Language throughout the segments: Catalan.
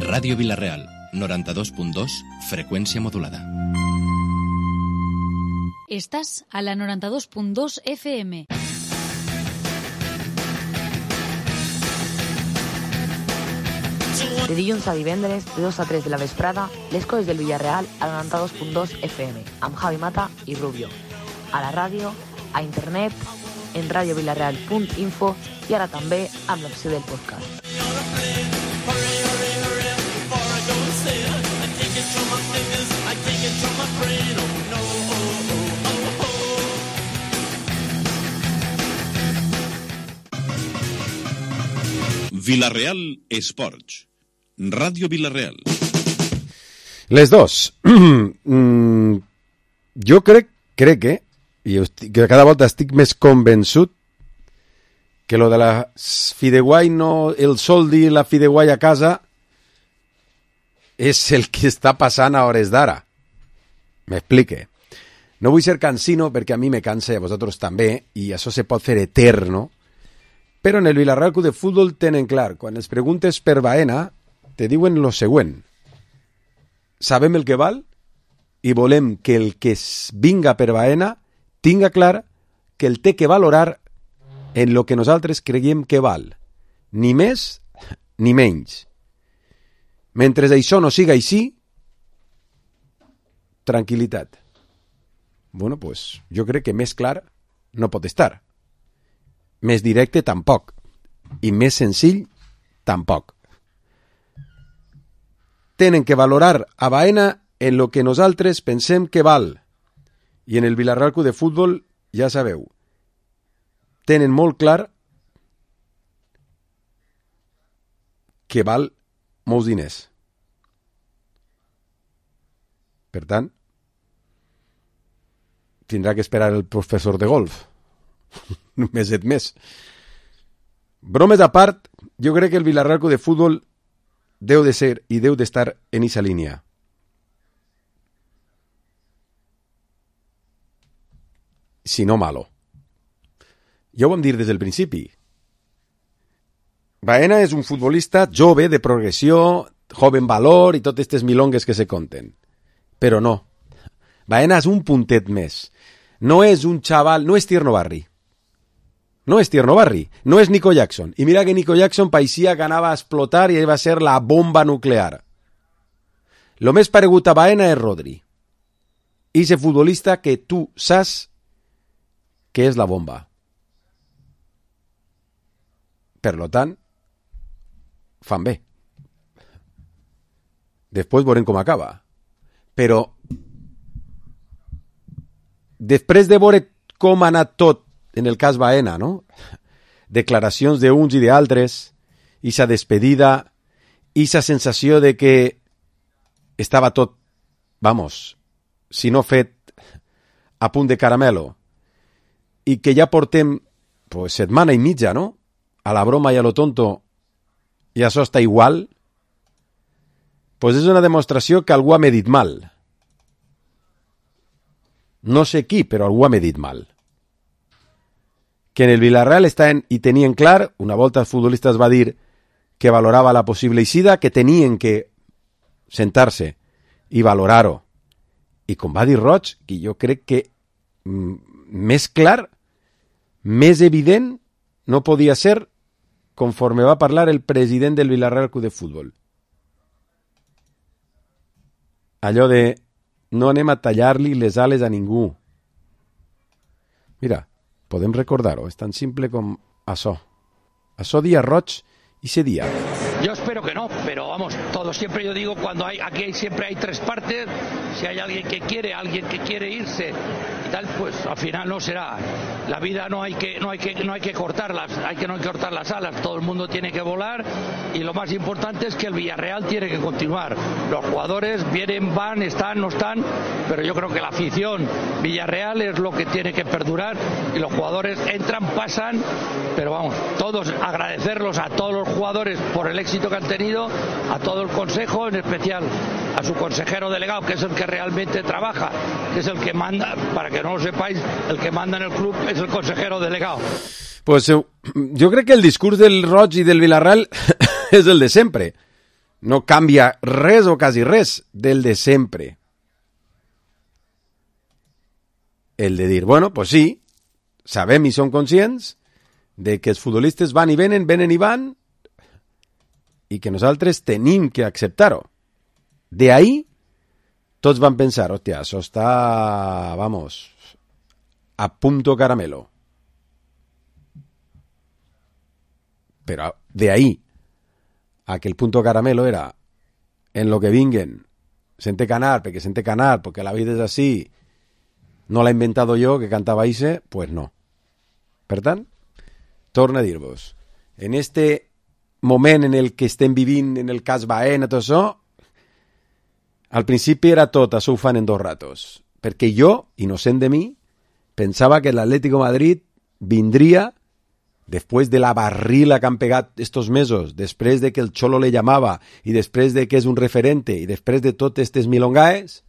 Ràdio Vila-real, 92.2, freqüència modulada. Estàs a la 92.2 FM. De dilluns a divendres, de 2 a 3 de la vesprada, les coses del Villarreal a la 92.2 FM, amb Javi Mata i Rubio. A la ràdio, a internet, en radiovilarreal.info i ara també amb l'opció del podcast. Vila-real Esports. Ràdio Vila-real. Les dos. Jo crec que, que cada volta estic més convençut que lo de la Fideuà no, el soldi i la Fideuà a casa és el que està passant a hores d'ara. M'explique. No vull ser cansino perquè a mi me cansa i a vosaltres també, i això se pot fer eterno, però en el Villarreal Club de Futbol tenen clar, quan els preguntes per Baena, te diuen lo següent. Sabem el que val i volem que el que vinga per Baena tinga clar que el té que valorar en lo que nosaltres creiem que val. Ni més ni menys. Mentre això no siga així, tranquil·litat. Bueno, pues jo crec que més clar no pot estar. Més directe tampoc. I més senzill tampoc. Tenen que valorar a Baena en lo que nosaltres pensem que val. I en el Villarreal Club de Futbol, ja sabeu, tenen molt clar que val molts diners. Per tant, tindrà que esperar el professor de golf. Un meset més. Bromes a part, jo crec que el Villarreal Club de Futbol deu de ser i deu d'estar en esa línia. Si no malo. Ja ho vam dir des del principi. Baena és un futbolista jove, de progressió, joven valor i totes aquestes milongues que se conten. Però no. Baena és un puntet més. No és un xaval, no és Tierno Barri. No és Tierno Barri, no és Nico Jackson. I mira que Nico Jackson paeixia que anava a explotar i va ser la bomba nuclear. Lo més paregut a Baena és Rodri. Ese futbolista que tu saps que és la bomba. Per lo tant, fan bé. Després veurem com acaba. Però després de veure com ha anat tot en el cas Baena, no? Declaracions d'uns i d'altres, ixa despedida, ixa sensació de que estava tot, vamos, si no fet a punt de caramelo, i que ja portem pues, setmana i mitja, no? A la broma i a lo tonto, i això està igual, pues és una demostració que algú ha medit mal. No sé qui, però algú ha medit mal. Que en el Villarreal estaven i tenien clar, una volta els futbolistes va dir que valorava la possible eixida, que tenien que sentar-se i valorar-ho. I com va dir Roig, que jo crec que més clar, més evident, no podia ser conforme va parlar el president del Villarreal Club de Futbol. Allò de no anem a tallar-li les ales a ningú. Mira, podem recordar-ho, és tan simple com això. Això dia Roig i ese dia. Yo espero que no, pero vamos, todo siempre yo digo, cuando aquí siempre hay tres partes, si hay alguien que quiere irse y tal, pues al final no será. La vida no hay que cortarlas, hay que cortar las alas, todo el mundo tiene que volar y lo más importante es que el Villarreal tiene que continuar. Los jugadores vienen, van, están, no están, pero yo creo que la afición Villarreal es lo que tiene que perdurar y los jugadores entran, pasan, pero vamos, todos agradecerlos a todos los jugadores por el éxito que han tenido, a todo el consejo, en especial a su consejero delegado, que es el que realmente trabaja, que es el que manda, para que no lo sepáis, el que manda en el club es el consejero delegado. Pues jo crec que el discurs del Roig i del Villarreal és el de sempre. No canvia res o quasi res del de sempre. El de dir, bueno, pues sí, sabem i som conscients de que els futbolistes van i venen i van, i que nosaltres tenim que acceptar-ho. De ahí, tots van pensar, hòstia, això està, vamos, a punto caramelo. Però de ahí a que el punto caramelo era en lo que vinguen, sente canar, porque la vida és així, no l'ha inventado jo, que cantava Ise, pues no. Per tant, torno a dir-vos, en este moment en el que estem vivint, en el cas Baena, tot això, al principi era tot, això ho fan en 2 ratos, perquè jo, innocent de mi, pensava que l'Atlético Madrid vindria després de la barrila que han pegat estos mesos, després de que el Cholo le llamava, i després de que és un referente, i després de totes estes milongaes,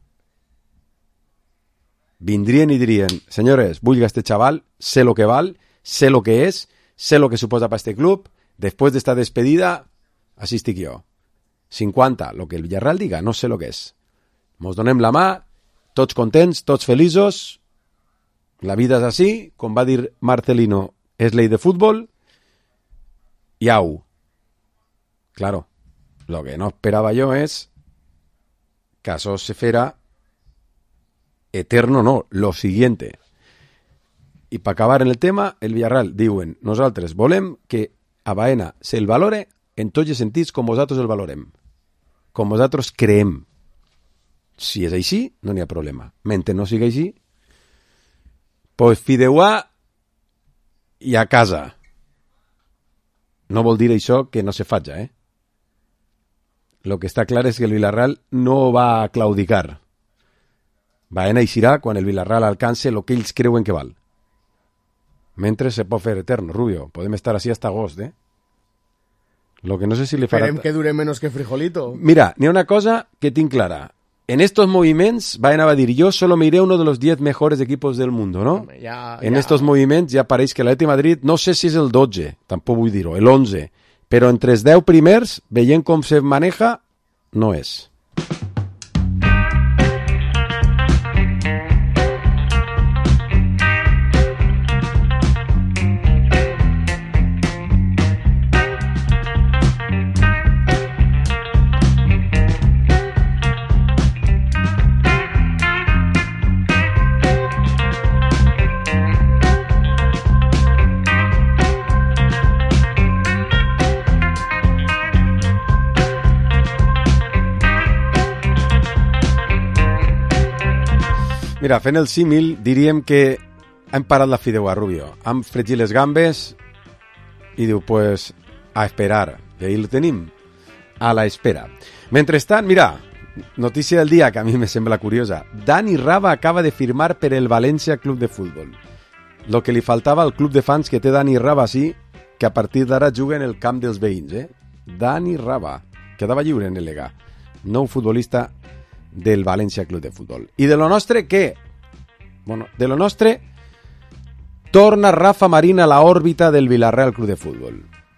vindrien i dirien, senyores, vull que este chaval, sé lo que val, sé lo que és, sé lo que suposa para este club, después de esta despedida, així estic jo. 50, lo que el Villarreal diga, no sé lo que és. Mos donem la mà, tots contents, tots feliços, la vida és així, com va dir Marcelino, és ley de fútbol, i au. Claro, lo que no esperaba yo es que això se fera eterno, no, lo siguiente. I per acabar en el tema, el Villarreal diuen, nosaltres volem que a Baena se'l valore en tots els sentits com vosaltres el valorem, com vosaltres creem. Si és així, no n'hi ha problema. Mentre no sigui així, pues fideuà i a casa. No vol dir això que no se faja, eh? Lo que està clar és que el Villarreal no va a claudicar. Baena eixirà quan el Villarreal alcance el que ells creuen que val. Mentre se pot fer eterno, Rubio. Podem estar així hasta agost, eh? Lo que no sé si le farà... Esperem que dure menos que frijolito. Mira, n'hi ha una cosa que tinc clara. En estos movimientos, Baena va a decir, yo solo me iré a uno de los 10 mejores equipos del mundo, ¿no? En estos movimientos ja apareix que l'Atlètic Madrid, no sé si és el 12, tampoc vull dir-ho, el 11, però entre els 10 primers, veient com se maneja, no és. Mira, fent el símil, diríem que hem parat la fideuà, Rubio. Hem fregit les gambes i diu, pues, a esperar. I ahí lo tenim, a la espera. Mentrestant, mira, notícia del dia que a mi me sembla curiosa. Dani Rava acaba de firmar per el València Club de Futbol. Lo que li faltava al club de fans que té Dani Rava, sí, que a partir d'ara juga en el camp dels veïns, eh? Dani Rava, quedava lliure en el Lega. Nou futbolista del València Club de Futbol. I de lo nostre, què? Bueno, de lo nostre, torna Rafa Marín a la òrbita del Villarreal Club de Futbol.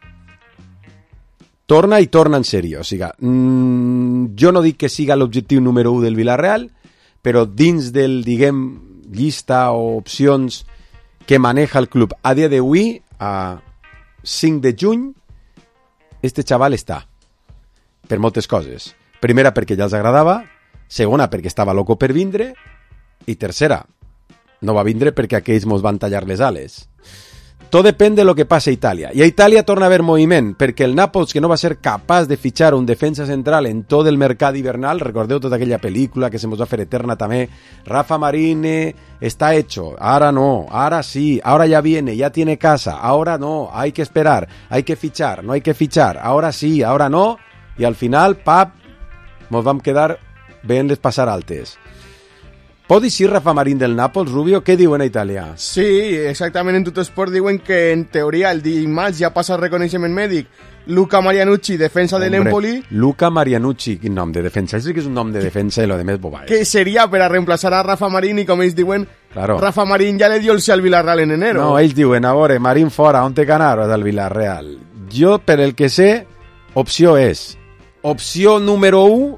Torna i torna en sèrio. O sigui, jo no dic que siga l'objectiu número 1 del Villarreal, però dins del, diguem, llista o opcions que maneja el club a dia d'avui, a 5 de juny, este xaval està. Per moltes coses. Primera, perquè ja els agradava. Segona, perquè estava loco per vindre. I tercera, no va vindre perquè aquells mos van tallar les ales. Tot depèn de lo que passa a Itàlia. I a Itàlia torna a haver moviment, perquè el Nàpols, que no va ser capaç de fitxar un defensa central en tot el mercat hivernal, recordeu tota aquella pel·lícula que se mos va fer eterna també, Rafa Marín está hecho, ahora no, ahora sí, ahora ya viene, ya tiene casa, ahora no, hay que esperar, hay que fichar, no hay que fichar, ahora sí, ahora no, i al final, pap, mos vam quedar veient-les passar altes. Pot dir Rafa Marín del Nàpols, Rubio? Què diuen a Itàlia? Sí, exactament, en Tuttosport diuen que en teoria el dimarts ja passa el reconeixement mèdic. Luca Marianucci, defensa de l'Empoli. Luca Marianucci, quin nom de defensa? És que és un nom de defensa i lo de més bobaes. Que seria per a reemplaçar a Rafa Marín i com ells diuen, claro. Rafa Marín ja le dio el sí al Villarreal en enero. No, ells diuen, a veure, Marín fora, on te canar del Villarreal? Jo, per el que sé, opció és opció número 1,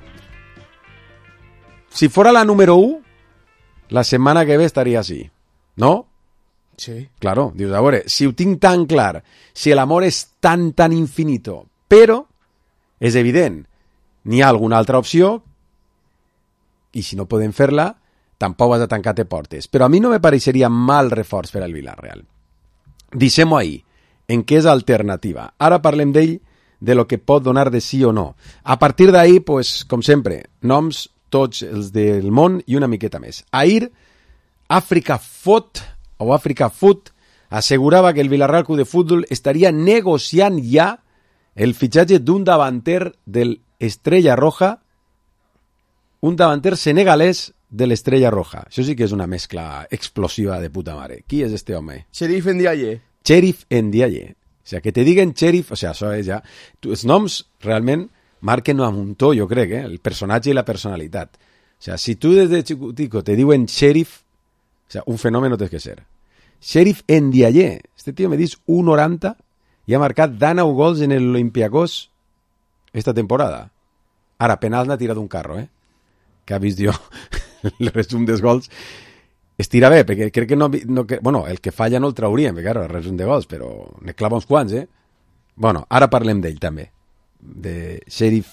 si fuera la número 1, la setmana que ve estaria així, no? Sí. Claro, dius, a veure, si ho tinc tan clar, si l'amor és tan infinito, però és evident, n'hi ha alguna altra opció i si no podem fer-la, tampoc has de tancar-te portes. Però a mi no me pareixeria mal reforç per al Villarreal. Deixem-ho ahí, en què és alternativa. Ara parlem d'ell, de lo que pot donar de sí o no. A partir d'ahí, pues, com sempre, noms tots els del món i una miqueta més. Ahir, Africa Foot assegurava que el Villarreal Club de Fútbol estaria negociant ja el fitxatge d'un davanter del Estrella Roja, un davanter senegalès de l'Estrella Roja. Això sí que és una mescla explosiva de puta mare. Qui és este home? Cherif Ndiaye. Cherif Ndiaye. O sea, que te diguen Cherif, o sea, això és ja... Els noms realment marquen un muntó, jo crec, el personatge i la personalitat. O sea, si tu des de xicutico te diuen Cherif, o sea, un fenómeno tens que ser. Cherif Ndiaye. Este tío me dice 1,90 i ha marcat 19 gols en el Olympiacos esta temporada. Ara, penal n'ha tirat un carro, que ha vist jo el resum dels gols. Es tira bé, perquè crec que no... Bueno, el que falla no el trauríem, perquè, claro, el resum de gols, però ne clava uns quants, Bueno, ara parlem d'ell, també. De Cherif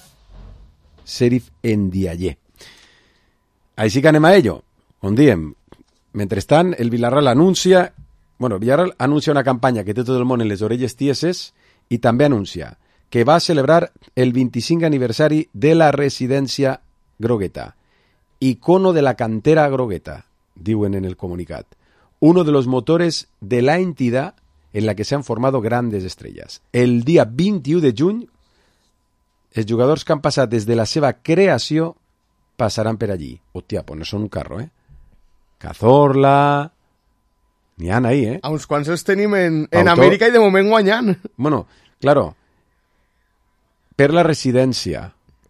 Ndiaye. Així que anem a ello. Com diem, mentrestant, el Villarreal anuncia... Bueno, Villarreal anuncia una campanya que té tot el món en les orelles tieses i també anuncia que va a celebrar el 25 aniversari de la residència grogueta. Icono de la cantera grogueta, diuen en el comunicat. Uno de los motores de la entidad en la que se han formado grandes estrellas. El dia 21 de juny, els jugadors que han passat des de la seva creació passaran per allí. Hòstia, pues no són un carro, Cazorla... N'hi ha ahí, A uns quants els tenim en Amèrica i de moment guanyant. Bueno, claro, per la residència,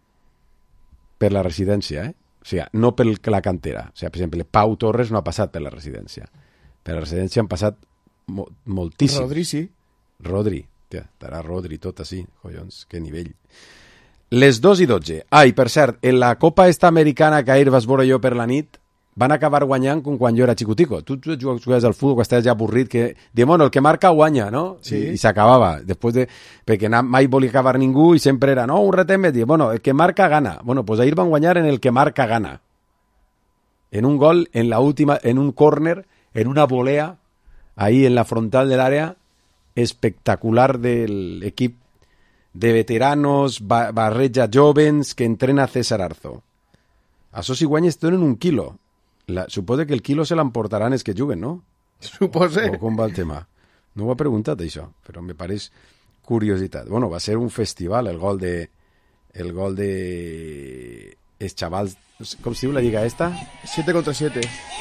O sigui, no per la cantera. O sigui, per exemple, Pau Torres no ha passat per la residència. Per la residència han passat moltíssim. Rodri, sí. Rodri. Tia, estarà Rodri tot així. Collons, que nivell. Les 2:12. Ah, i per cert, en la Copa esta americana que ahir vas veure jo per la nit, van acabar guanyant com quan jo era xicutico. Tu jugaves al futbol, que estaves ja avorrit, que diem, bueno, el que marca guanya, no? Sí. I s'acabava. Després de... Perquè mai volia acabar ningú i sempre era, no, un retem, diem, bueno, el que marca gana. Bueno, pues ahir van guanyar en el que marca gana. En un gol, en la última, en un córner, en una volea, ahí en la frontal del área, espectacular del equip de veteranos, barreja jovens, que entrena César Arzo. Això si guanyes donen un quilo. Suposo que el quilo se l'emportaran els que juguen, no? Suposo. O com va el tema? No ho ha preguntat, això, però me pareix curiositat. Bueno, va ser un festival, el gol de... Els xavals... Com es diu la lliga esta? 7 contra 7.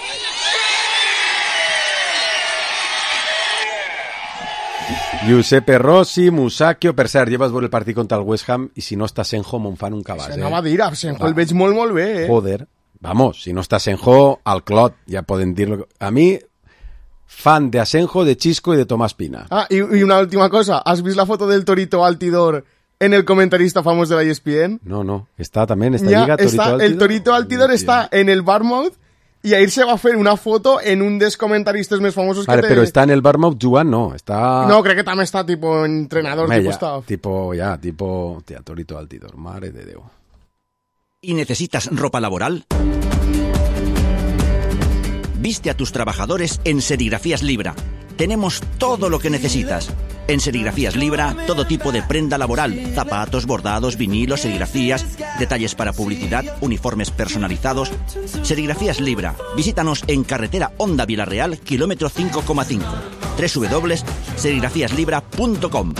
Giuseppe Rossi, Musacchio... Per cert, ja vas veure el partit contra el West Ham i si no està Senjo, me'n fan un cabàs, Anava a dir, a Senjo el veig molt bé, Joder. Vamos, si no está Asenjo, al Clot, ya pueden decirlo. A mí, fan de Asenjo, de Chisco y de Tomás Pina. Ah, y una última cosa. ¿Has visto la foto del Torito Altidor en el comentarista famoso de la ESPN? No. Está también esta liga Torito Altidor. El Torito Altidor está en el Bournemouth y ahí se va a hacer una foto en un dels comentaristas més famosos que té. Pero está en el Bournemouth jugant, no. Está... No, crec que també està tipo entrenador, tipo staff. Tía, Torito Altidor, madre de Déu. ¿Y necesitas ropa laboral? Viste a tus trabajadores en Serigrafías Libra. Tenemos todo lo que necesitas. En Serigrafías Libra, todo tipo de prenda laboral, zapatos, bordados, vinilos, serigrafías, detalles para publicidad, uniformes personalizados. Serigrafías Libra. Visítanos en carretera Honda Villarreal, kilómetro 5,5. www.serigrafíaslibra.com.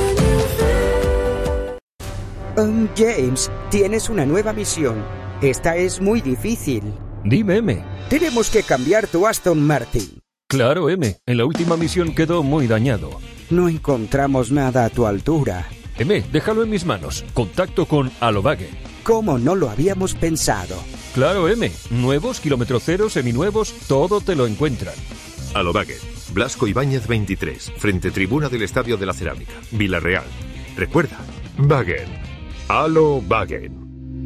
James, tienes una nueva misión. Esta es muy difícil. Dime, M. Tenemos que cambiar tu Aston Martin. Claro, M. En la última misión quedó muy dañado. No encontramos nada a tu altura. M, déjalo en mis manos. Contacto con Alobague. ¿Cómo no lo habíamos pensado? Claro, M. Nuevos, kilómetro cero, seminuevos, todo te lo encuentran. Alobague. Blasco Ibáñez 23, frente tribuna del Estadio de la Cerámica, Villarreal. Recuerda, Bagger. Halo Wagen.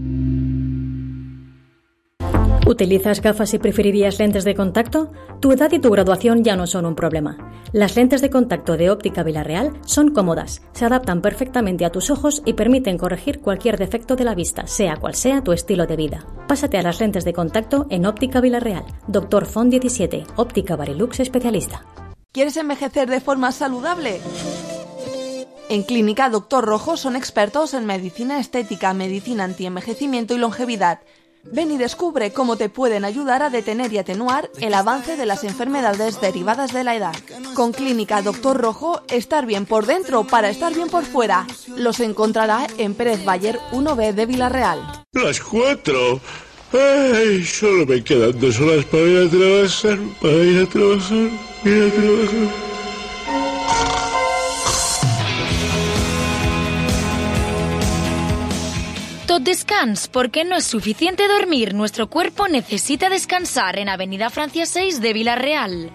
¿Utilizas gafas y preferirías lentes de contacto? Tu edad y tu graduación ya no son un problema. Las lentes de contacto de Óptica Vilarreal son cómodas, se adaptan perfectamente a tus ojos y permiten corregir cualquier defecto de la vista, sea cual sea tu estilo de vida. Pásate a las lentes de contacto en Óptica Vilarreal. Dr. Font 17, Óptica Barilux especialista. ¿Quieres envejecer de forma saludable? En Clínica Dr. Rojo son expertos en medicina estética, medicina antienvejecimiento y longevidad. Ven y descubre cómo te pueden ayudar a detener y atenuar el avance de las enfermedades derivadas de la edad. Con Clínica Dr. Rojo, estar bien por dentro para estar bien por fuera. Los encontrará en Pérez Bayer 1B de Vilarreal. Las 4. Ay, solo me quedan 2 horas para ir a trabajar, Tot descans, porque no es suficiente dormir. Nuestro cuerpo necesita descansar en Avenida Francia 6 de Vilarreal.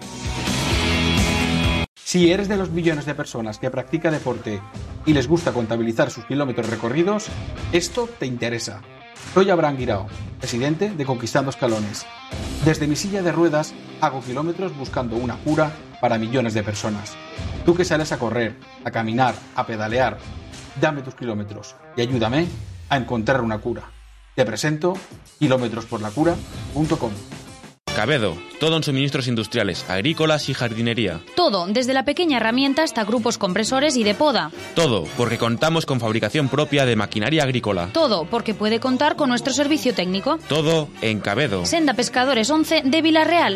Si eres de los millones de personas que practica deporte y les gusta contabilizar sus kilómetros recorridos, esto te interesa. Soy Abraham Guirao, presidente de Conquistando Escalones. Desde mi silla de ruedas hago kilómetros buscando una cura para millones de personas. Tú que sales a correr, a caminar, a pedalear, dame tus kilómetros y ayúdame a encontrar una cura. Te presento kilometrosporlacura.com. Cabedo, todo en suministros industriales, agrícolas y jardinería. Todo, desde la pequeña herramienta hasta grupos compresores y de poda. Todo, porque contamos con fabricación propia de maquinaria agrícola. Todo, porque puede contar con nuestro servicio técnico. Todo en Cabedo. Senda Pescadores 11 de Vilarreal.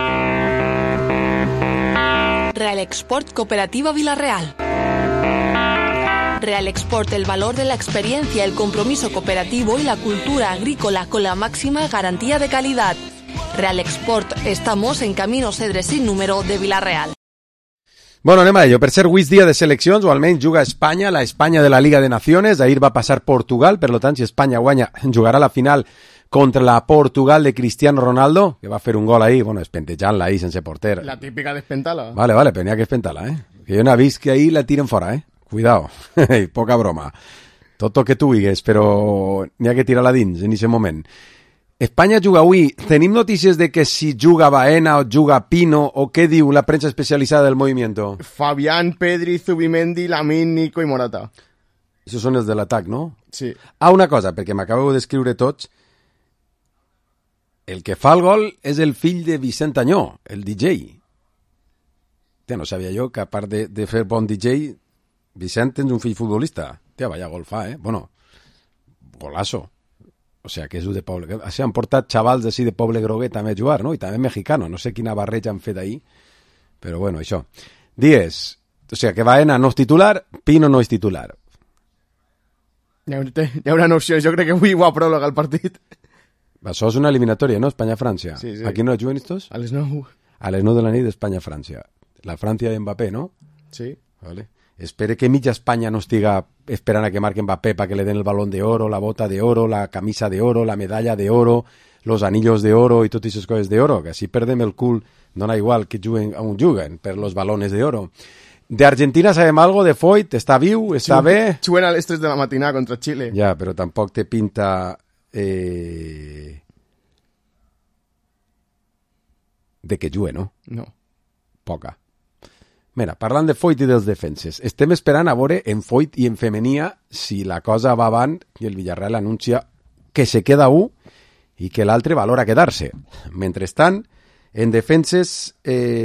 Real Export Cooperativa Vilarreal. Real Export, el valor de la experiencia, el compromiso cooperativo y la cultura agrícola con la máxima garantía de calidad. Real Export, estamos en Camino Cedre sin número de Vilarreal. Bueno, anem a ello. Per ser avui és dia de seleccions, o almenys juga Espanya, la Espanya de la Liga de Naciones. Ahir va passar Portugal, per tant, si Espanya guanya, jugarà la final contra la Portugal de Cristiano Ronaldo, que va fer un gol ahí, bueno, espentejant-la ahí sense porter. La típica d'espentala. Vale, però n'hi ha que espentar-la, Que jo n'he vist que ahí la tiren fora, Cuidao, poca broma. Tot el que tu digues, però n'hi ha que tirar-la dins en aquest moment. Espanya juga avui. Tenim notícies de que si juga Baena o juga Pino o què diu la premsa especialitzada del movimiento? Fabián, Pedri, Zubimendi, Lamine, Nico i Morata. Esos són els de l'atac, no? Sí. Ah, una cosa, perquè m'acabeu d'escriure tots. El que fa el gol és el fill de Vicent Añó, el DJ. Ja no sabia jo que a part de fer bon DJ, Vicent tens un fill futbolista. Tia, vaya gol fa, Bueno, golazo. O sea, que és de Poble... O sigui, han portat xavals així de Poble Groguet també a jugar, no? I també mexicano. No sé quina barreja han fet ahir. Però bueno, això. Dies. O sea, que Baena no és titular, Pino no és titular. Hi haurà opcions. Jo crec que avui ho pròloga el partit. Això és una eliminatòria, no? Espanya-Frància. Sí, sí. A quina hora juguen estos? A les 9. A les 9 de la nit d'Espanya-Frància. La Frància de Mbappé, no? Sí. Vale. Espere que mitja Espanya no estiga esperant a que marque Mbappé para que le den el balón de oro, la bota de oro, la camisa de oro, la medalla de oro, los anillos de oro y totes aquestes coses de oro, que així perdem el cul, dona igual que juguen on juguen, per los balones de oro. De Argentina sabem algo, de Foyt, està viu, està bé? Juguen a les 3 de la matinada contra Chile. Ja, però tampoc te pinta... de que jugui, no? No. Poca. Mira, parlant de Foyt i dels defenses, estem esperant a veure en Foyt i en Femenia si la cosa va avant i el Villarreal anuncia que se queda un i que l'altre valora quedar-se. Mentrestant, en defenses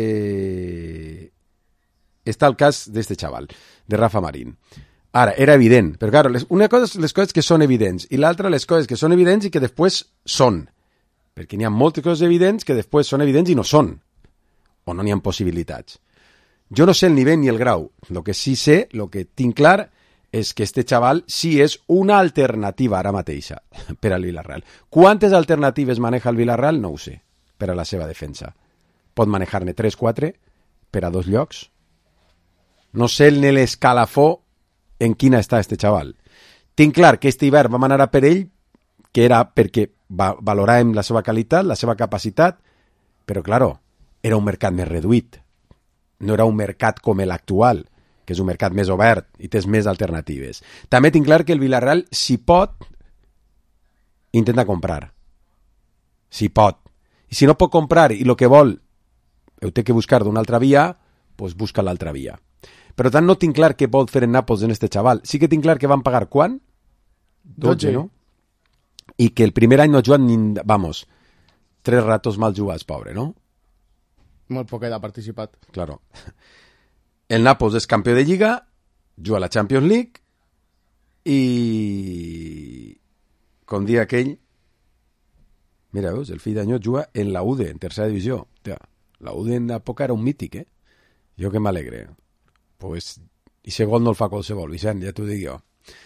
està el cas d'este xaval, de Rafa Marín. Ara, era evident, però claro, una cosa és les coses que són evidents i l'altra les coses que són evidents i que després són. Perquè n'hi ha moltes coses evidents que després són evidents i no són. O no n'hi ha possibilitats. Jo no sé el nivell ni el grau. Lo que sí sé, lo que tinc clar, és que este xaval sí és una alternativa ara mateixa per al Villarreal. Quantes alternatives maneja el Villarreal? No ho sé, per a la seva defensa. Pot manejar-ne 3-4 per a 2 llocs. No sé en l'escalafó en quina està este xaval. Tinc clar que este hivern vam anar a per ell, que era perquè valoràvem la seva qualitat, la seva capacitat, però, claro, era un mercat més reduït. No era un mercat com l'actual, que és un mercat més obert i tens més alternatives. També tinc clar que el Villarreal, si pot, intenta comprar. Si pot. I si no pot comprar i el que vol ho té que buscar d'una altra via, doncs busca l'altra via. Per tant, no tinc clar què pot fer en Nàpols en este xaval. Sí que tinc clar que van pagar quan? 12, no? I que el primer any no ha jugat ni... Vamos, 3 ratos mal jugats, pobre, no? Molt poquet ha participat. Claro. El Nàpols és campió de Lliga, juga a la Champions League i... com dia aquell... Mira, veus, el fill d'Anyot juga en la UDE, en tercera divisió. Hòstia, la UDE en l'època era un mític, Jo que m'alegre. Pues, i ese gol no el fa qualsevol, Vicent, ja t'ho dic jo.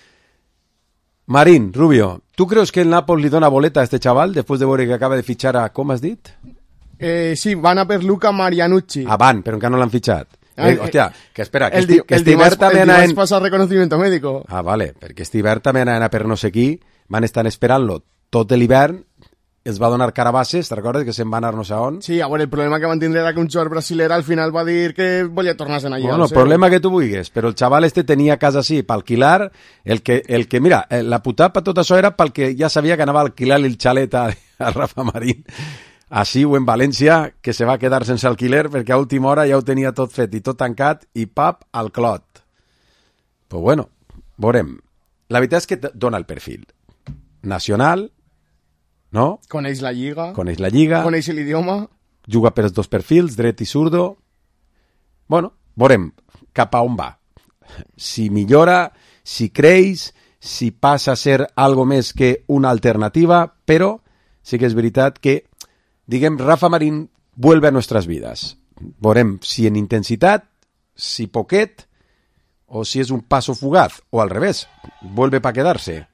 Marín, Rubio, ¿tú crees que el Nàpols li dona boleta a este chaval después de veure que acaba de fichar a... ¿Com has dit? Sí, van a per Luca Marianucci. Ah, van, però encara no l'han fitxat. Hòstia, que espera, que el dimarts passa reconocimiento médico. Ah, vale, perquè este hivern també anaven a per no sé qui, van estar esperant-lo tot l'hivern, es va donar carabasses, te'n recordes que se'n va anar no sé on? Sí, a veure, el problema que van tindre era que un jugador brasilera al final va dir que volia tornar-se'n allà. Bueno, el problema que tu vulguis, però el xaval este tenia casa sí, per alquilar, el que mira, la putada per tot això era pel que ja sabia que anava a alquilar el xalet a Rafa Marín, així o en València, que se va quedar sense alquiler perquè a última hora ja ho tenia tot fet i tot tancat i pap al clot. Pues bueno, veurem. La veritat és que dona el perfil nacional, no? Coneix la Lliga. Coneix l'idioma. Juga per els dos perfils, dret i zurdo. Bueno, veurem cap a on va. Si millora, si creix, si passa a ser algo més que una alternativa, però sí que és veritat que, diguem, Rafa Marín vuelve a nuestras vidas. Veurem si en intensitat, si poquet, o si és un paso fugaz, o al revés, vuelve para quedarse.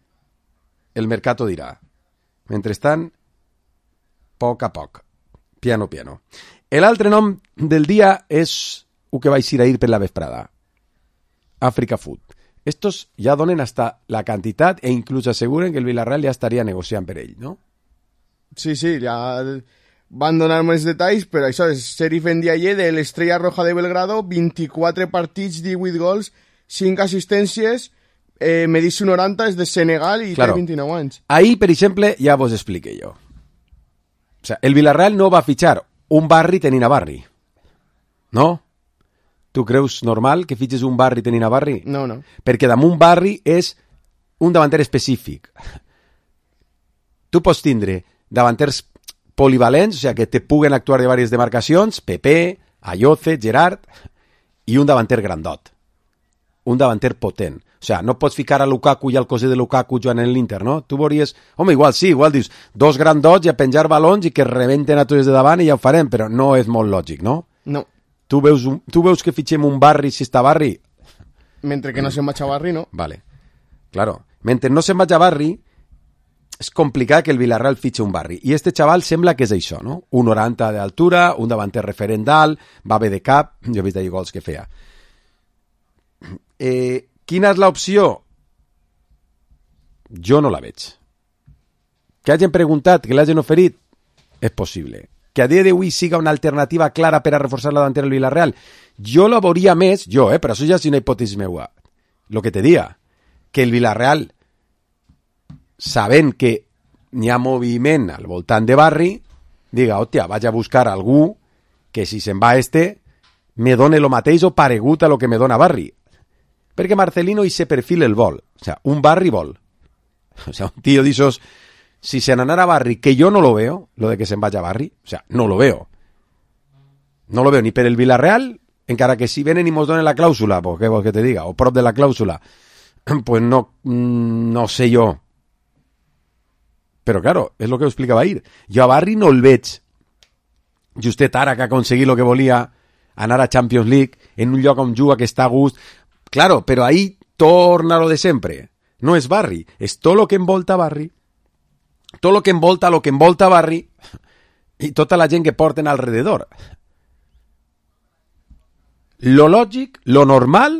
El mercado dirà. Mentrestant, poc a poc, piano piano. L'altre nom del dia és el que vaig ir ahir per la vesprada. Africa Food. Estos ja donen hasta la quantitat e inclús asseguren que el Villarreal ja estaria negociant per ell, no? Sí, ja van donar més detalls, però això és Serif Ndiaye de l'Estrella Roja de Belgrado, 24 partits, 18 gols, 5 assistències, Medis 90 és de Senegal i claro. Té 29 anys. Ahí, per exemple, ja vos expliqué jo. O sea, el Villarreal no va fitxar un Barri tenint a Barri. No? Tu creus normal que fitxes un Barri tenint a Barri? No. Perquè damunt Barri és un davanter específic. Tu pots tindre davanters polivalents, o sea, que te puguen actuar de diverses demarcacions, Pepe, Ayoce, Gerard, i un davanter grandot. Un davanter potent. O sea, no pots ficar a Lukaku i al cosí de Lukaku jugant en l'Inter, no? Tu veuries... Home, igual sí, igual dius, dos grandots i a penjar balons i que rebenten a tots de davant i ja ho farem, però no és molt lògic, no? No. Tu veus que fitxem un Barri si està Barri? Mentre que no se'n vaig a Barri, no? Vale. Claro. Mentre no se'n vaig a Barri, és complicat que el Villarreal fitxe un Barri. I este xaval sembla que és això, no? 1,90 d'altura, un davanter referent dalt, va bé de cap, jo he vist ahir gols que feia. Quina és l'opció? Jo no la veig. Que hagin preguntat, que l'hagin oferit, és possible. Que a dia d'avui siga una alternativa clara per a reforçar la davantera del Villarreal, jo la veuria més, però això ja és una hipòtesi meua. Lo que te diga, que el Villarreal, sabent que n'hi ha moviment al voltant de Barri, diga, hòstia, vaig a buscar algú que si se'n va me done lo mateix o paregut a lo que me dona Barri. Perquè Marcelino i se perfil el vol. O sea, un Barri vol. O sea, un tío disos, si se n'anara a Barri, que yo no lo veo, lo de que se'n vaya a Barri, o sea, no lo veo. No lo veo ni per el Villarreal, encara que si venen i mos donen la clàusula, pues què vols que te diga, o prop de la clàusula, pues no sé jo. Però claro, és lo que ho explicava ahir. Jo a Barri no el veig justet ara que ha aconseguit lo que volia, anar a Champions League, en un lloc on juga que està a gust. Claro, però ahí torna lo de sempre. No és Barri, és tot lo que envolta Barri. Tot lo que envolta Barri i tota la gent que porten alrededor. Lo lògic, lo normal,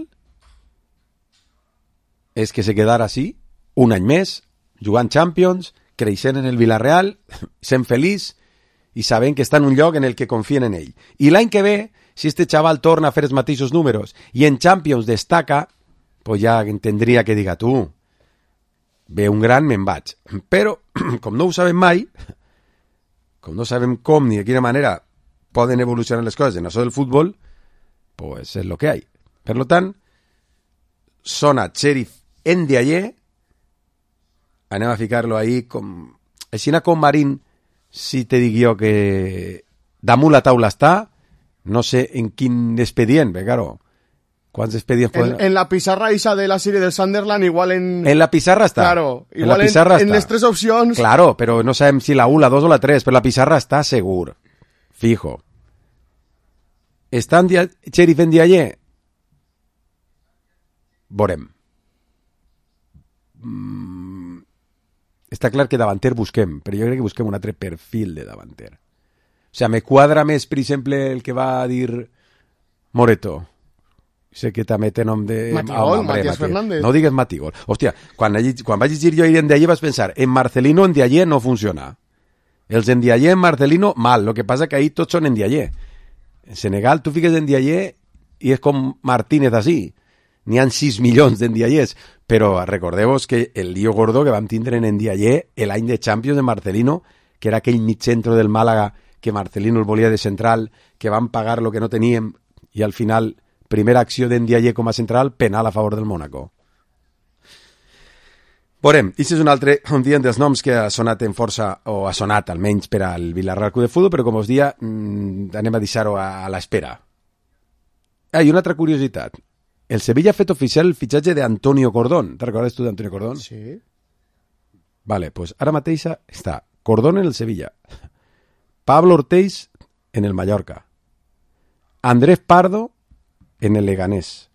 és que se quedara així, un any més, jugant Champions, creixent en el Villarreal, sent feliç i sabent que està en un lloc en el que confien en ell. I l'any que ve, si este chaval torna a fer els mateixos números i en Champions destaca, pues ja entendria que diga tu, ve un gran, me'n vaig. Però, com no ho sabem mai, com no sabem com ni de quina manera poden evolucionar les coses en això del futbol, pues és lo que hay. Per lo tant, sona Sheriff Ndiaye, anem a ficar-lo ahí com... Aixina com Marín, si te dic jo que damunt la taula està, no sé en quin expedient, perquè claro, quants expedients poden... En la pizarra esa de la serie del Sunderland, igual en... En la pizarra està. Claro, igual en les tres opcions... Claro, però no sabem si la 1, la 2 o la 3, però la pizarra està segur. Fijo. Està Sheriff Ndiaye? Veurem. Està clar que davanter busquem, però jo crec que busquem un altre perfil de davanter. O sea, me quadra més, per exemple, el que va dir Moreto. Sé que també té nom de... Matigol, Matías Fernández. No digues Matigol. Hòstia, quan vaig llegir jo Ndiaye vaig pensar, en Marcelino Ndiaye no funciona. Els Ndiaye en Marcelino, mal. Lo que passa que ahí tots són Ndiaye. En Senegal tu fiques Ndiaye i és com Martínez así. N'hi han 6 milions d'Ndiayés, però recordeu-vos que el lío gordo que vam tindre en Ndiaye l'any de Champions de Marcelino, que era aquell mig centro del Màlaga que Marcelino el volia de central, que van pagar lo que no teníem i al final, primera acció d'Ndiaye com a central, penal a favor del Mónaco. Veurem, aquest és un dia dels noms que ha sonat en força, o ha sonat almenys per al Villarreal Club de Futbol, però com us dia, anem a deixar-ho a l'espera. I una altra curiositat. El Sevilla ha fet oficial el fitxatge d'Antonio Cordón. Te'n recordes tu d'Antonio Cordón? Sí. Vale, pues ara mateix està Cordón en el Sevilla, Pablo Ortiz en el Mallorca, Andrés Pardo en el Leganés.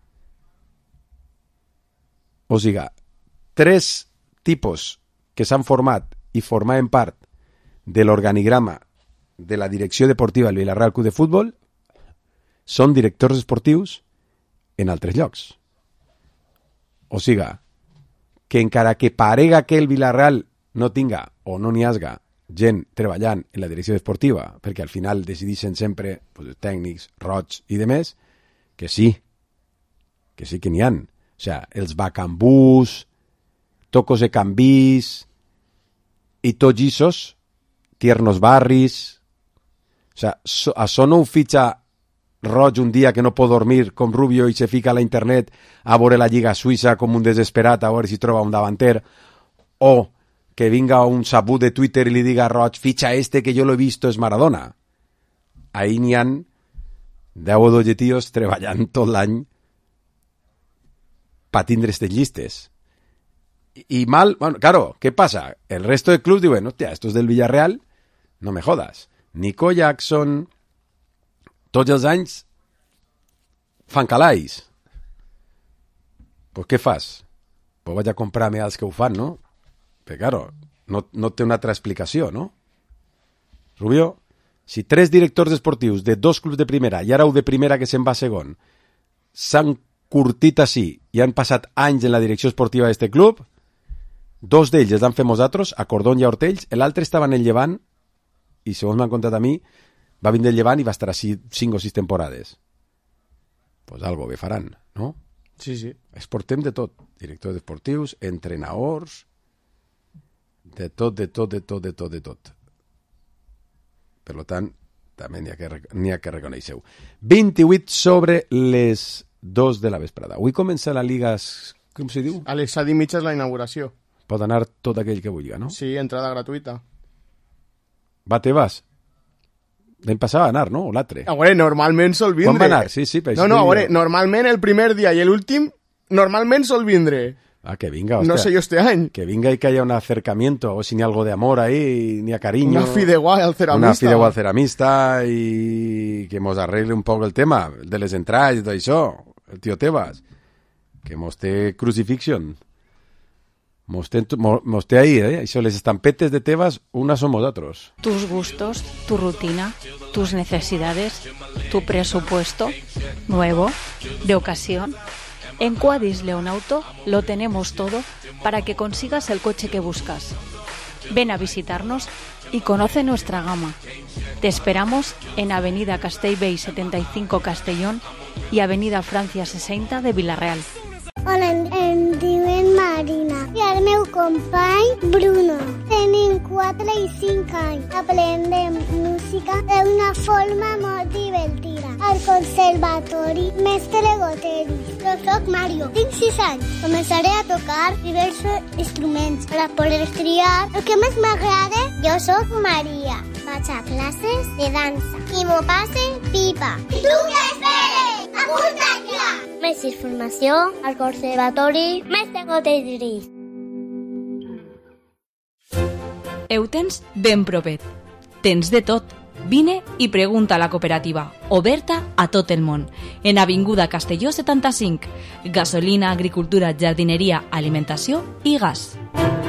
O sigui, 3 tipus que s'han format i formaven part de l'organigrama de la direcció deportiva del Villarreal Club de Futbol són directors esportius en altres llocs. O sigui, que encara que parega que el Villarreal no tinga o no n'hi hagi gent treballant en la direcció esportiva, perquè al final decideixen sempre pues, tècnics, roig i demés, que sí que n'hi ha. O sigui, els bacambús, tocos de canvis i tots issos, tiernos barris. O sigui, això no ho fitxa Roig un dia que no pot dormir com Rubio i se fica a la internet a veure la Lliga Suïssa com un desesperat a veure si troba un davanter, o que vinga un sabut de Twitter i li diga a Roig, fitxa este que jo lo he visto, és Maradona. Ahí n'hi han 10 o 12 tios treballant tot l'any per tindre aquestes llistes. I mal, bueno, claro, ¿qué pasa? El resto de clubs diuen, hostia, estos del Villarreal, no me jodas. Nico Jackson, tots els anys fan calais. Pues què fas? Pues vaig a comprar-me els que ho fan, no? Però, claro, no té una altra explicació, no? Rubio, si 3 directors esportius de 2 clubs de primera i ara un de primera que se'n va a segon s'han curtit així i han passat anys en la direcció esportiva d'aquest club, 2 d'ells els han fet nosaltres, a Cordón i a Ortells, l'altre estava en el Llevant i, segons m'han contat a mi, va vindre el Llevant i va estar així 5 o 6 temporades. Pues algo bé faran, no? Sí, sí. Exportem de tot. Directors esportius, entrenadors, de tot. Per tant, també n'hi ha que reconèixer-ho. 28 sobre les 2 de la vesprada. Avui comença la Liga... Com se diu? A les 7 i mitja és la inauguració. Pot anar tot aquell que vulgui, no? Sí, entrada gratuïta. Va, te vas? L'any passat va anar, no? O l'altre? A veure, normalment sol vindre. Quan va anar? Sí, sí. No, a veure, normalment el primer dia i l'últim, normalment sol vindre. Ah, que vinga, hostia. No sé yo este año. Que venga y que haya un acercamiento, o si ni algo de amor ahí, ni a cariño. Una fideuà al ceramista. Una fideuà al ceramista y que mos arregle un poco el tema de les entrades y todo eso. El tío Tebas. Que mos té crucifixion. Mos té ahí, Això, les estampetes de Tebas, unas somos otros. Tus gustos, tu rutina, tus necesidades, tu presupuesto, nuevo, de ocasión. En Quadis León Auto lo tenemos todo para que consigas el coche que buscas. Ven a visitarnos y conoce nuestra gama. Te esperamos en Avenida Castellbell 75 Castellón y Avenida Francia 60 de Vila-real. Hola, em diuen Marina i el meu company Bruno. Tenim 4 i 5 anys. Aprendem música d'una forma molt divertida. Al conservatori Mestre Goteris. Jo soc Mario, tinc 6 anys. Començaré a tocar diversos instruments per a poder triar el que més m'agrada. Jo soc Maria. Vaig a classes de dansa. Qui m'ho passe, pipa. I tu què esperes? Apunta't ja! Més informació al Conservatori Mestre Goteris. Eutens ben propet. Tens de tot. Vine i pregunta a la cooperativa, oberta a tot el món, en Avinguda Castelló 75. Gasolina, agricultura, jardinería, alimentació i gas.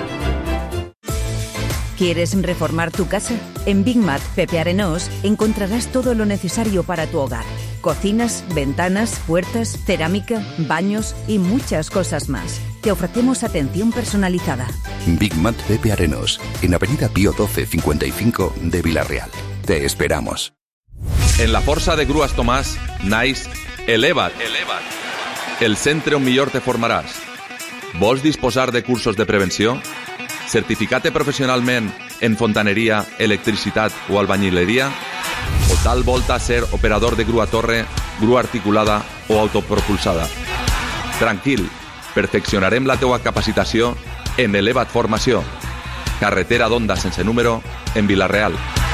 ¿Quieres reformar tu casa? En Big Mat Pepe Arenós encontrarás todo lo necesario para tu hogar. Cocinas, ventanas, puertas, cerámica, baños y muchas cosas más. Te ofrecemos atención personalizada. Big Mat Pepe Arenós, en Avenida Pío 12 55 de Vila-real. Te esperamos. En la Força de Grues Tomàs naix Eleva't. El centre on millor te formaràs. Vols disposar de cursos de prevenció? Certificat professionalment en fontaneria, electricitat o albañileria? O tal volta ser operador de grua torre, grua articulada o autopropulsada? Tranquil, perfeccionarem la teua capacitació en Eleva't Formació. Carretera d'Onda sense número en Vila-real.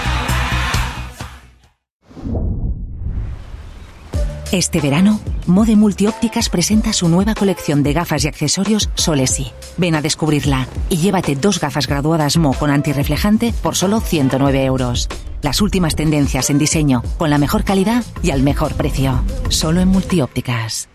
Este verano, Mode Multiópticas presenta su nueva colección de gafas y accesorios Solesi. Ven a descubrirla y llévate 2 gafas graduadas Mo con antirreflejante por solo 109 euros. Las últimas tendencias en diseño, con la mejor calidad y al mejor precio. Solo en Multiópticas.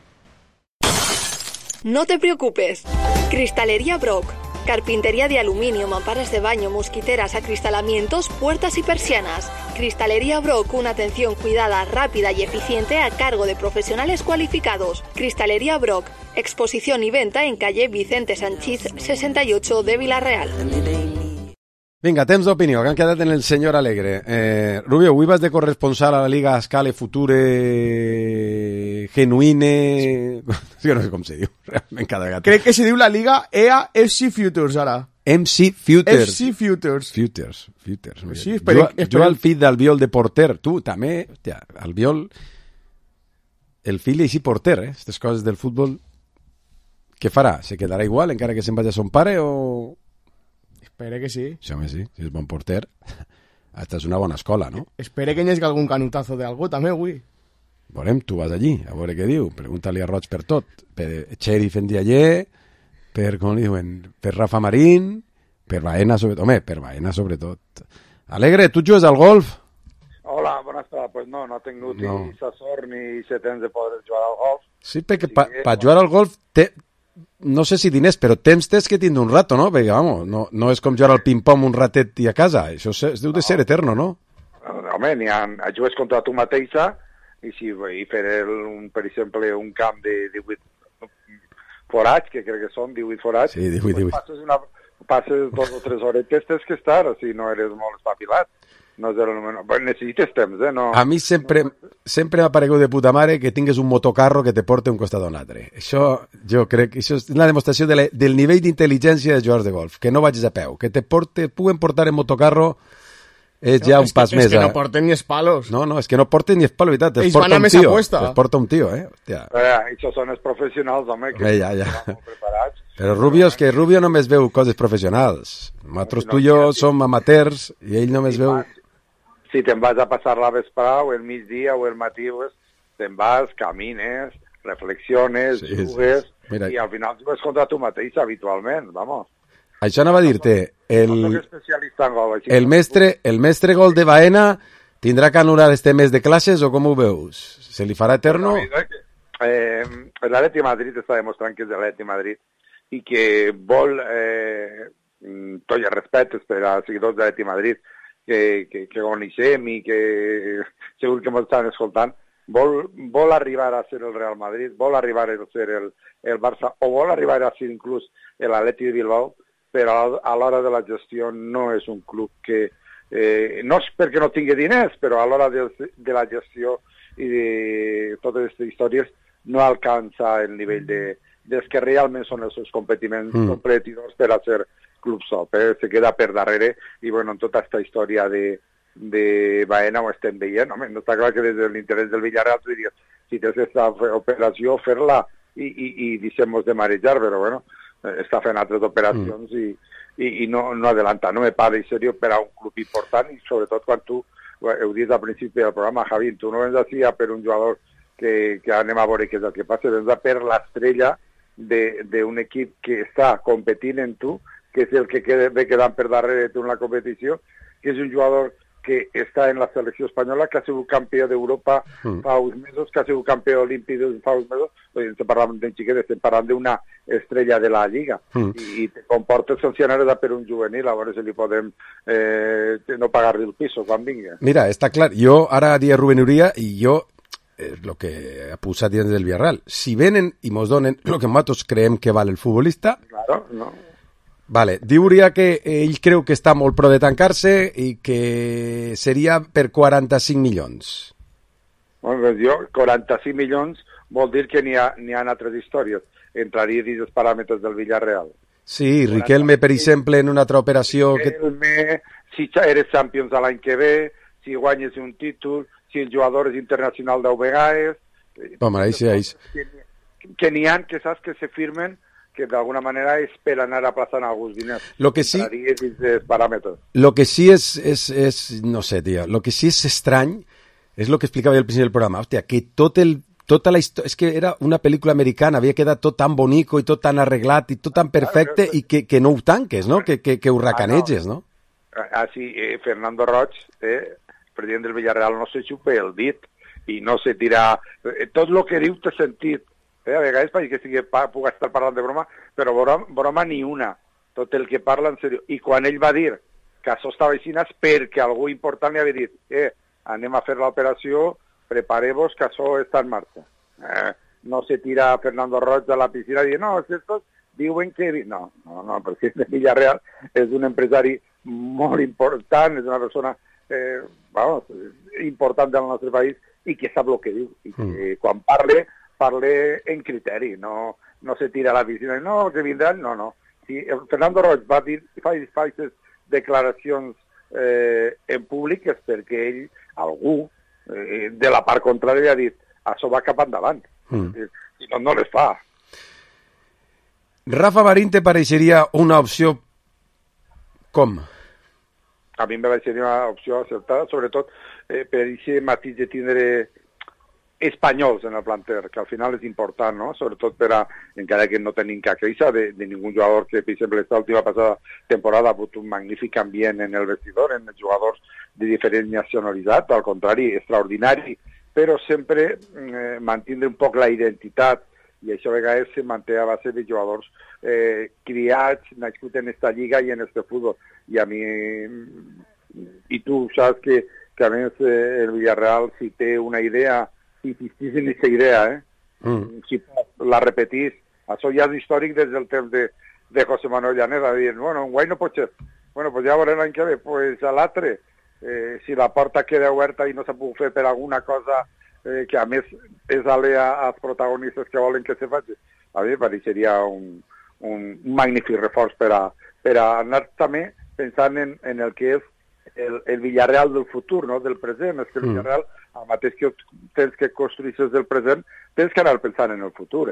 No te preocupes. Cristalería Brock. Carpintería de aluminio, mamparas de baño, mosquiteras, acristalamientos, puertas y persianas. Cristalería Brock, una atención cuidada, rápida y eficiente a cargo de profesionales cualificados. Cristalería Brock, exposición y venta en calle Vicente Sanchís 68 de Vila-real. Vinga, temps d'opinió, que han quedat en el senyor Alegre. Rubio, avui vas de corresponsal a la Liga Scale Future Genuine... Jo no sé com se diu, realment cada vegada. Crec que se diu la Liga EA FC Futures, ara. MC Futures. FC Futures. Futures. Sí, jo al fill d'Albiol de porter, tu també, hòstia, Albiol, el fill així porter, aquestes coses del futbol, què farà? Se quedarà igual encara que se'n vagi a son pare o... Espere que sí. Sí, home, sí. Si és bon porter, esta és una bona escola, no? Espere que n'hi hagi algun canutazo d'algú, també, avui. Veurem, tu vas allí, a veure què diu. Pregunta-li a Roig per tot. Per Xerif en Diallé, per, com li diuen, per Rafa Marín, per Baena, sobretot. Home, per Baena, sobretot. Alegre, tu jugues al golf? Hola, bona tarda. Pues no he tingut ni sa sort ni sa temps de poder jugar al golf. Sí, perquè per jugar al golf... No sé si diners, però temps tens que tindre un rato, no? Perquè, vamos, no és com jugar al ping-pong un ratet i a casa. Això es deu de ser eterno, no? Home, jugues contra tu mateixa i fer, per exemple, un camp de 18 forats, que crec que són 18 forats, sí, 18. Passes 2 o 3 horetes, tens que estar, si no eres molt espavilat. No és necessites temps, No... A mi sempre m'ha paregut de puta mare que tingues un motocarro que te porte un costat d'un altre. Això, jo crec que això és una demostració del nivell d'intel·ligència de jugadors de golf. Que no vagis a peu, que puguen portar en motocarro és ja un pas més. És que no porten ni espalos. No, és que no porten ni espalo, veritat. Ells van a més apuesta. Es porta un tio, Hòstia. Això són els professionals, home, que ja. Preparats. Però Rubio, és que Rubio només veu coses professionals. Nosaltres tu i jo som amateurs i ell només veu... Si te'n vas a passar la vesprada, o el migdia, o el matí, te'n vas, camines, reflexiones, jugues, i al final jugues contra tu mateix habitualment, vamos. Això anava a dir-te, el mestre gol de Baena tindrà que anul·lar este mes de classes o com ho veus? Se li farà eterno? L'Atleti Madrid està demostrant que és l'Atleti Madrid i que vol, tot i respectes per als seguidors de l'Atleti Madrid, que coneixem i que segur que ens estan escoltant, vol arribar a ser el Real Madrid, vol arribar a ser el Barça, o vol arribar a ser inclús l'Atleti de Bilbao, però a l'hora de la gestió no és un club que... no és perquè no tingui diners, però a l'hora de la gestió i de totes aquestes històries no alcança el nivell dels que realment són els seus competidors per a ser club top. Se queda per darrere i bueno, en tota aquesta història de Baena ho estem veient. Home, no està clar que des de l'interès del Villarreal tu diries, si tens aquesta operació, fer-la i deixem-nos de marejar, però bueno, està fent altres operacions i no adelanta. No me pare en serio per a un club important i sobretot quan tu, heu dit al principi del programa, Javi, tu no vens així per un jugador que anem a veure què és el que passa, vens per l'estrella d'un equip que està competint en tu, que és el que ve quedant per darrere tu en la competició, que és un jugador que està en la selecció espanyola, que ha sigut campió d'Europa fa uns mesos, que ha sigut campió olímpic fa uns mesos, estem parlant d'un xiquet, estem parlant d'una estrella de la Lliga, i te comportes sancionar per un juvenil, a veure si li podem no pagar-li el piso quan vingui. Mira, està clar, jo ara dia Rubén Uría i jo lo que ha posat dins del Villarreal, si venen i mos donen lo que nosaltres creiem que val el futbolista, claro, no. Vale, diuria que ell creu que està molt pro de tancar-se i que seria per 45 milions. Bueno, jo, 45 milions vol dir que n'hi ha altres històries. Entraria dins els paràmetres del Villarreal. Sí, Riquelme, per exemple, en una altra operació... Riquelme, si eres Champions l'any que ve, si guanyes un títol, si el jugador és internacional 10 vegades... Home, ahí. Que n'hi ha que saps que se firmen que d'alguna manera és per anar aplaçant alguns diners. Lo que sí, lo que sí es no sé, tío, lo que sí es estrany és lo que explicava al principi del programa, hòstia, que tota la història, és que era una pel·lícula americana, havia quedat tot tan bonico i tot tan arreglat i tot tan perfecte i que no ho tanques, no? Que ho racaneges, no? Sí, Fernando Roig, president del Villarreal, no se xupa el dit i no se tira... Tot el que diu té sentit. A vegades perquè pugui estar parlant de broma, però broma ni una. Tot el que parla en sèrio. I quan ell va dir que això estava així és perquè algú important li havia dit anem a fer l'operació, prepareu-vos que això està en marxa. No se tira Fernando Roig a la piscina i dir, no, estos diuen que... No, el president de Villarreal és un empresari molt important, és una persona important del nostre país i que sap el que diu. I que quan parle en criteri, no se tira a la piscina, no, que vindran, no. Si Fernando Roig va dir, fa aquestes declaracions en públic és perquè ell, algú, de la part contrària ha dit, això va cap endavant, si no les fa. Rafa Marín te pareixeria una opció com? A mi em pareixeria una opció acertada, sobretot per aquest matís de tindre espanyols en el planter, que al final és important, no? Sobretot per a, encara que no tenim cap queixa de ningú jugador que, per exemple, esta última passada temporada ha hagut un magnífic ambient en el vestidor, en els jugadors de diferent nacionalitat, al contrari, extraordinari, però sempre mantindre un poc la identitat, i això a vegades se manté a base de jugadors criats, nascuts en esta lliga i en este futbol. I a mi, i tu saps que a més el Villarreal, si té una idea, insistís en aquesta idea, si la repetís, això ja és històric des del temps de José Manuel Llanera, dient, bueno, guai no pot ser, bueno, pues ja veurem l'any que ve, pues a l'altre, si la porta queda oberta i no s'ha pogut fer per alguna cosa que a més és alea als protagonistes que volen que se faci, a mi pareixeria un magnífic reforç per a anar també pensant en el que és el Villarreal del futur, no? Del present. És que el Villarreal, al mateix que tens que construir des del present, tens que anar pensant en el futur.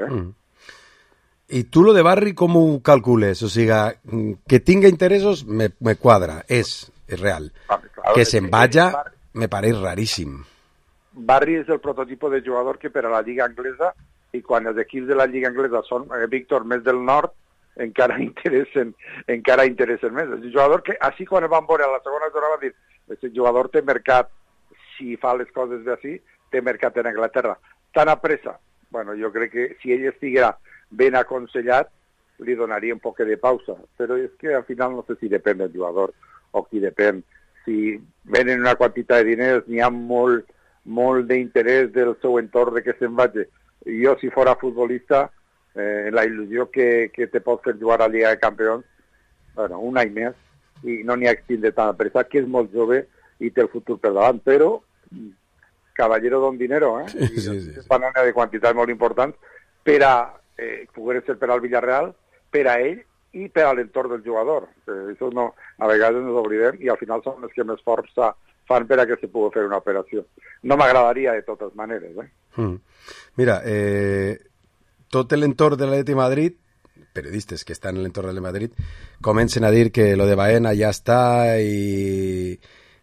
I tu lo de Barri com ho calcules? O sigui, que tinga interessos me quadra, és real. Claro, que se'n vaja me pareix raríssim. Barri és el prototipo de jugador que per a la Lliga Anglesa, i quan els equips de la Lliga Anglesa són, Víctor, més del nord, encara interessen més. És un jugador que, així quan el van veure a la segona jornada, va dir, aquest jugador té mercat, si fa les coses bé així, té mercat en Anglaterra. Tan a pressa? Bueno, jo crec que si ell estiguera ben aconsellat, li donaria un poc de pausa. Però és que al final no sé si depèn del jugador o qui depèn. Si venen una quantitat de diners, n'hi ha molt d'interès del seu entorn de que se'n vagi. Jo, si fora futbolista, la il·lusió que te pot fer jugar a Lliga de Campions bueno, un any més, i no n'hi ha que tindre tant pressa, que és molt jove i té el futur per davant, però caballero don dinero, Sí. Parlant de quantitats molt importants per a poder ser per al Villarreal, per a ell i per a l'entorn del jugador. Això no, a vegades ens oblidem i al final són els que més força fan per a que se pugui fer una operació. No m'agradaria de totes maneres. Mira, tot l'entorn de l'Atleti Madrid, periodistes que estan en l'entorn de Madrid, comencen a dir que lo de Baena ja està i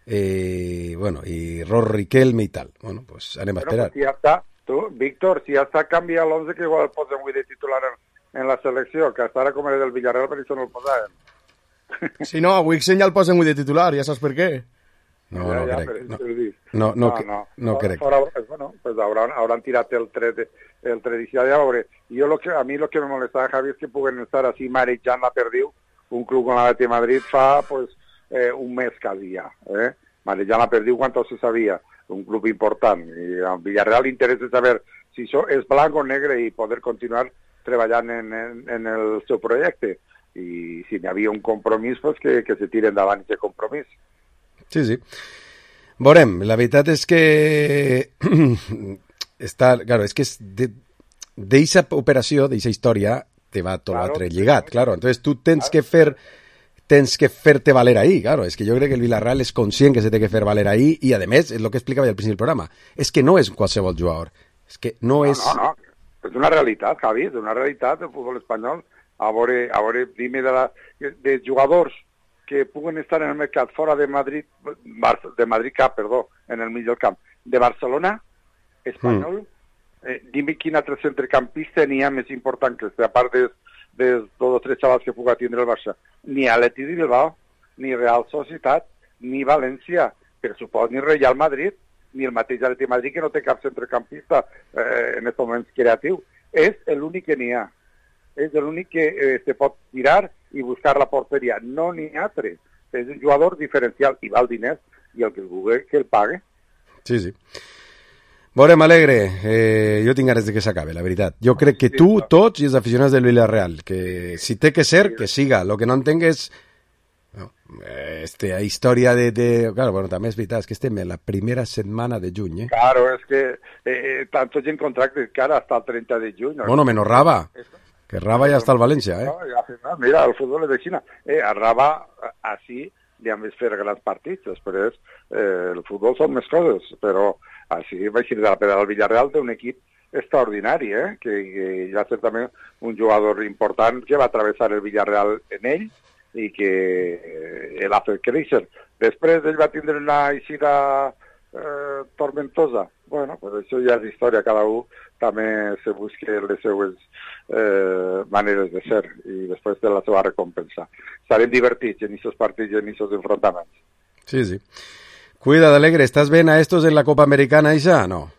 Ror Riquelme i tal. Bueno, pues anem a esperar. Pues si ja està, tu, Víctor, si ja està canviat l'11, que igual el posem avui de titular en la selecció, que hasta ara com era del Villarreal, per això no el posàvem. Si no, a Wixen ja el posen avui de titular, ja saps per què. No crec. Bueno, pues hauran tirat el tret inicial, ja veure. A mi lo que me molestava, Javi, és que puguen estar així marejant la perdiu un club com l'Atleti de Madrid fa pues, un mes quasi ja. Marejant la perdiu quan se sabia, un club important. I al Villarreal li interessa saber si això és blanc o negre i poder continuar treballant en el seu projecte. I si n'hi havia un compromís, pues que se tiren davant aquest compromís. Sí. Veurem, la veritat és que claro, és que d'eixa operació, d'eixa història, te va tot l'altre lligat, claro. Entonces tu tens que fer-te valer ahí, claro. És que jo crec que el Villarreal és conscient que se té que fer valer ahí i, a més, és el que explicava al principi del programa, és que no és qualsevol jugador. És que no és... No. És una realitat, Javi, és una realitat del futbol espanyol. A veure, dime de jugadors que puguen estar en el mercat fora de Madrid en el millor camp, de Barcelona, espanyol, dime quin altre centrecampista n'hi ha més important que a part dels dos o tres xavals que puga tindre el Barça. Ni Atleti de Bilbao, ni Real Societat, ni València, per supòs, ni Real Madrid, ni el mateix Atleti de Madrid, que no té cap centrecampista en aquests moments creatiu. És l'únic que n'hi ha. És l'únic que se pot tirar i buscar la porteria. No n'hi ha altre. És un jugador diferencial i val diners i el que el vulgui que el pague. Sí. Veurem, Alegre, jo tinc ganes de que s'acabe, la veritat. Jo crec que tu, tots i els aficionats del Villarreal, que si té que ser, que siga. Lo que no entenc és història de... Claro, bueno, també és veritat, és que estem en la primera setmana de juny, Claro, és que tanto gent contractes que ara hasta el 30 de juny. Bueno, menos Raba. Que Raba ja està al València, Mira, el futbol és de Xina. A Raba, així, li han vist fer grans partits. Després, el futbol són més coses, però així va ser de la pedra del Villarreal d'un equip extraordinari, que va ser també un jugador important que va travessar el Villarreal en ell i que l'ha fet créixer. Després ell va tindre una eixida tormentosa. Bueno, pues això ja és història, cada un també se busca les seues maneres de ser i després de la seva recompensa. Estarem divertits en aquests partits i en aquests enfrontaments. Sí. Cuida, Alegre, ¿estás bien a estos en la Copa Americana, Isa? No.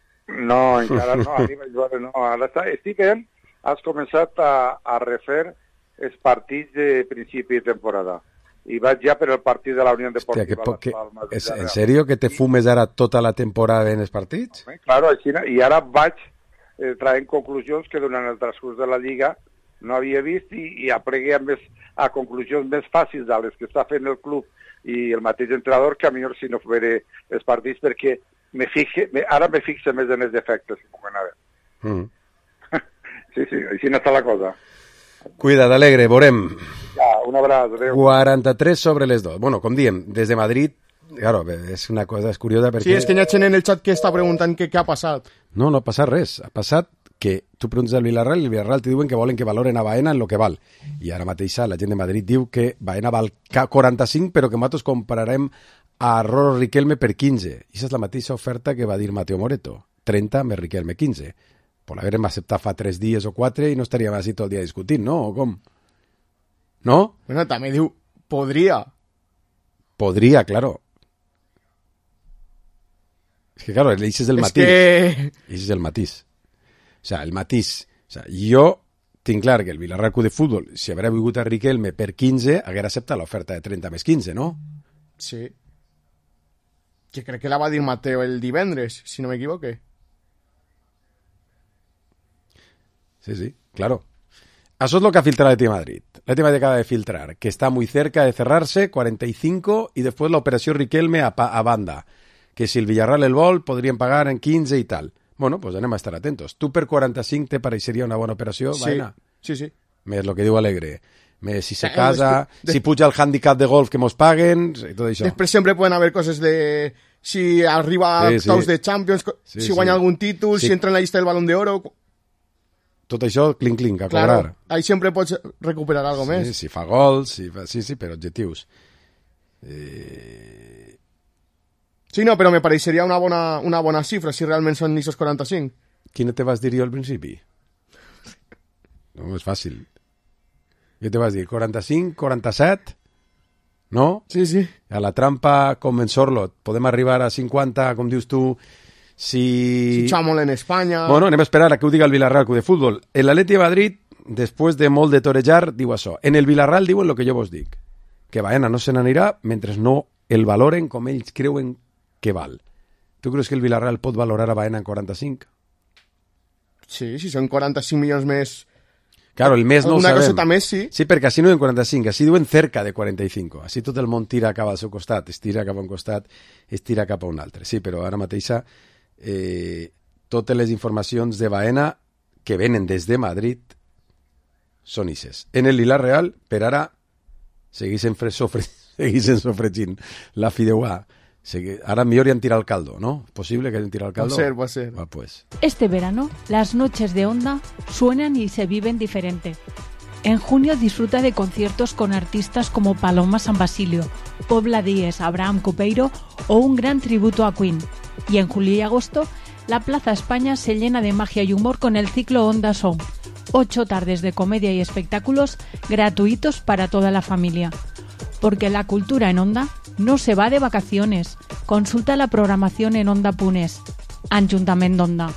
No, encara no. Ara estic ben, has començat a refer els partits de principi de temporada. I vaig ja per el partit de la Unió Deportiva Las Palmas. ¿En serio que te fumes ara tota la temporada en els partits? Claro, i ara vaig traient conclusions que durant el transcurs de la Lliga no havia vist i aplegué a conclusions més fàcils de les que està fent el club i el mateix entrenador, que a millor si no veuré els partits perquè ara me fixe més en els defectes que puguen haver. Sí, així no està la cosa. Cuida't, Alegre, veurem. Ja, un abraç, adéu. 43 sobre les 2. Bueno, com diem, des de Madrid, claro, és una cosa curiosa perquè... Sí, és que hi ha gent en el xat que està preguntant què ha passat. No ha passat res. Ha passat que tu preguntes al Villarreal i el Villarreal te diuen que volen que valoren a Baena en lo que val. I ara mateixa la gent de Madrid diu que Baena val 45, però que nosaltres comprarem a Ror Riquelme per 15. I aquesta és la mateixa oferta que va dir Mateo Moreto. 30 més Riquelme 15. Por l'haver acceptat fa 3 dies o 4 i no estaríem així tot el dia discutint, no? O com? No? Bueno, també diu, podria. Podria, claro. Es que, claro, ese es el matís. Ese es el matís. O sea, el matís. O sea, jo tinc clar que el Villarreal Club de Futbol, si haguera vingut a Riquelme per 15, haguera acceptat l'oferta de 30 més 15, no? Sí. Que crec que la va dir Mateo el divendres, si no m'equivoque. Sí, claro. Això és el que ha filtrat l'Atlètic de Madrid. L'Atlètic de Madrid acaba de filtrar que está muy cerca de cerrarse, 45, y después la operación Riquelme a banda. Que si el Villarreal el vol, podrien pagar en 15 i tal. Bueno, pues anem a estar atentos. Tu per 45 te pareixeria una bona operació, Sí, Baena? sí. Més el que diu Alegre. Si se casa, si puja el handicap de golf que mos paguen, tot això. Després sempre poden haver coses de... Si arriba a octaus de Champions, si guanya algun títol, si entra en la llista del Balón de Oro... Tot això, clinc, a cobrar. Claro, ahí sempre pots recuperar algo més. Si fa gols, sí, però objectius. Sí, no, però me pareixeria una bona xifra si realment són esos 45. Quina te vas dir jo al principi? No, és fàcil. Què te vas dir? 45, 47? No? Sí. A la trampa, com en Sorlot, podem arribar a 50, com dius tu, si Chamol en Espanya... Bueno, anem a esperar a que ho diga el Villarreal Club de Fútbol. El Atleti de Madrid, després de molt de torejar, diu això. En el Villarreal diuen el que jo vos dic, que Baena no se n'anirà mentre no el valoren com ells creuen que val. Tu creus que el Villarreal pot valorar a Baena en 45? Sí, si són 45 milions més... Claro, el mes no ho sabem. Una coseta més, sí. Sí, perquè així no diuen 45, així diuen cerca de 45. Així tot el món tira cap al seu costat, es tira cap a un costat, es tira cap a un altre. Sí, però ara mateixa totes les informacions de Baena que venen des de Madrid són ixes. En el Villarreal, per ara, segueixen sofregint la fideuà. Ahora mejor han tirado el caldo, ¿no? ¿Posible que hayan tirado el caldo? Puede ser. Pues. Este verano, las noches de Onda suenan y se viven diferente. En junio disfruta de conciertos con artistas como Paloma San Basilio, Pobla Díez, Abraham Copeiro o un gran tributo a Queen. Y en julio y agosto, la Plaza España se llena de magia y humor con el ciclo Onda Song. 8 tardes de comedia y espectáculos gratuitos para toda la familia. Porque la cultura en Onda no se va de vacaciones. Consulta la programación en Onda.es. Ajuntament d'Onda.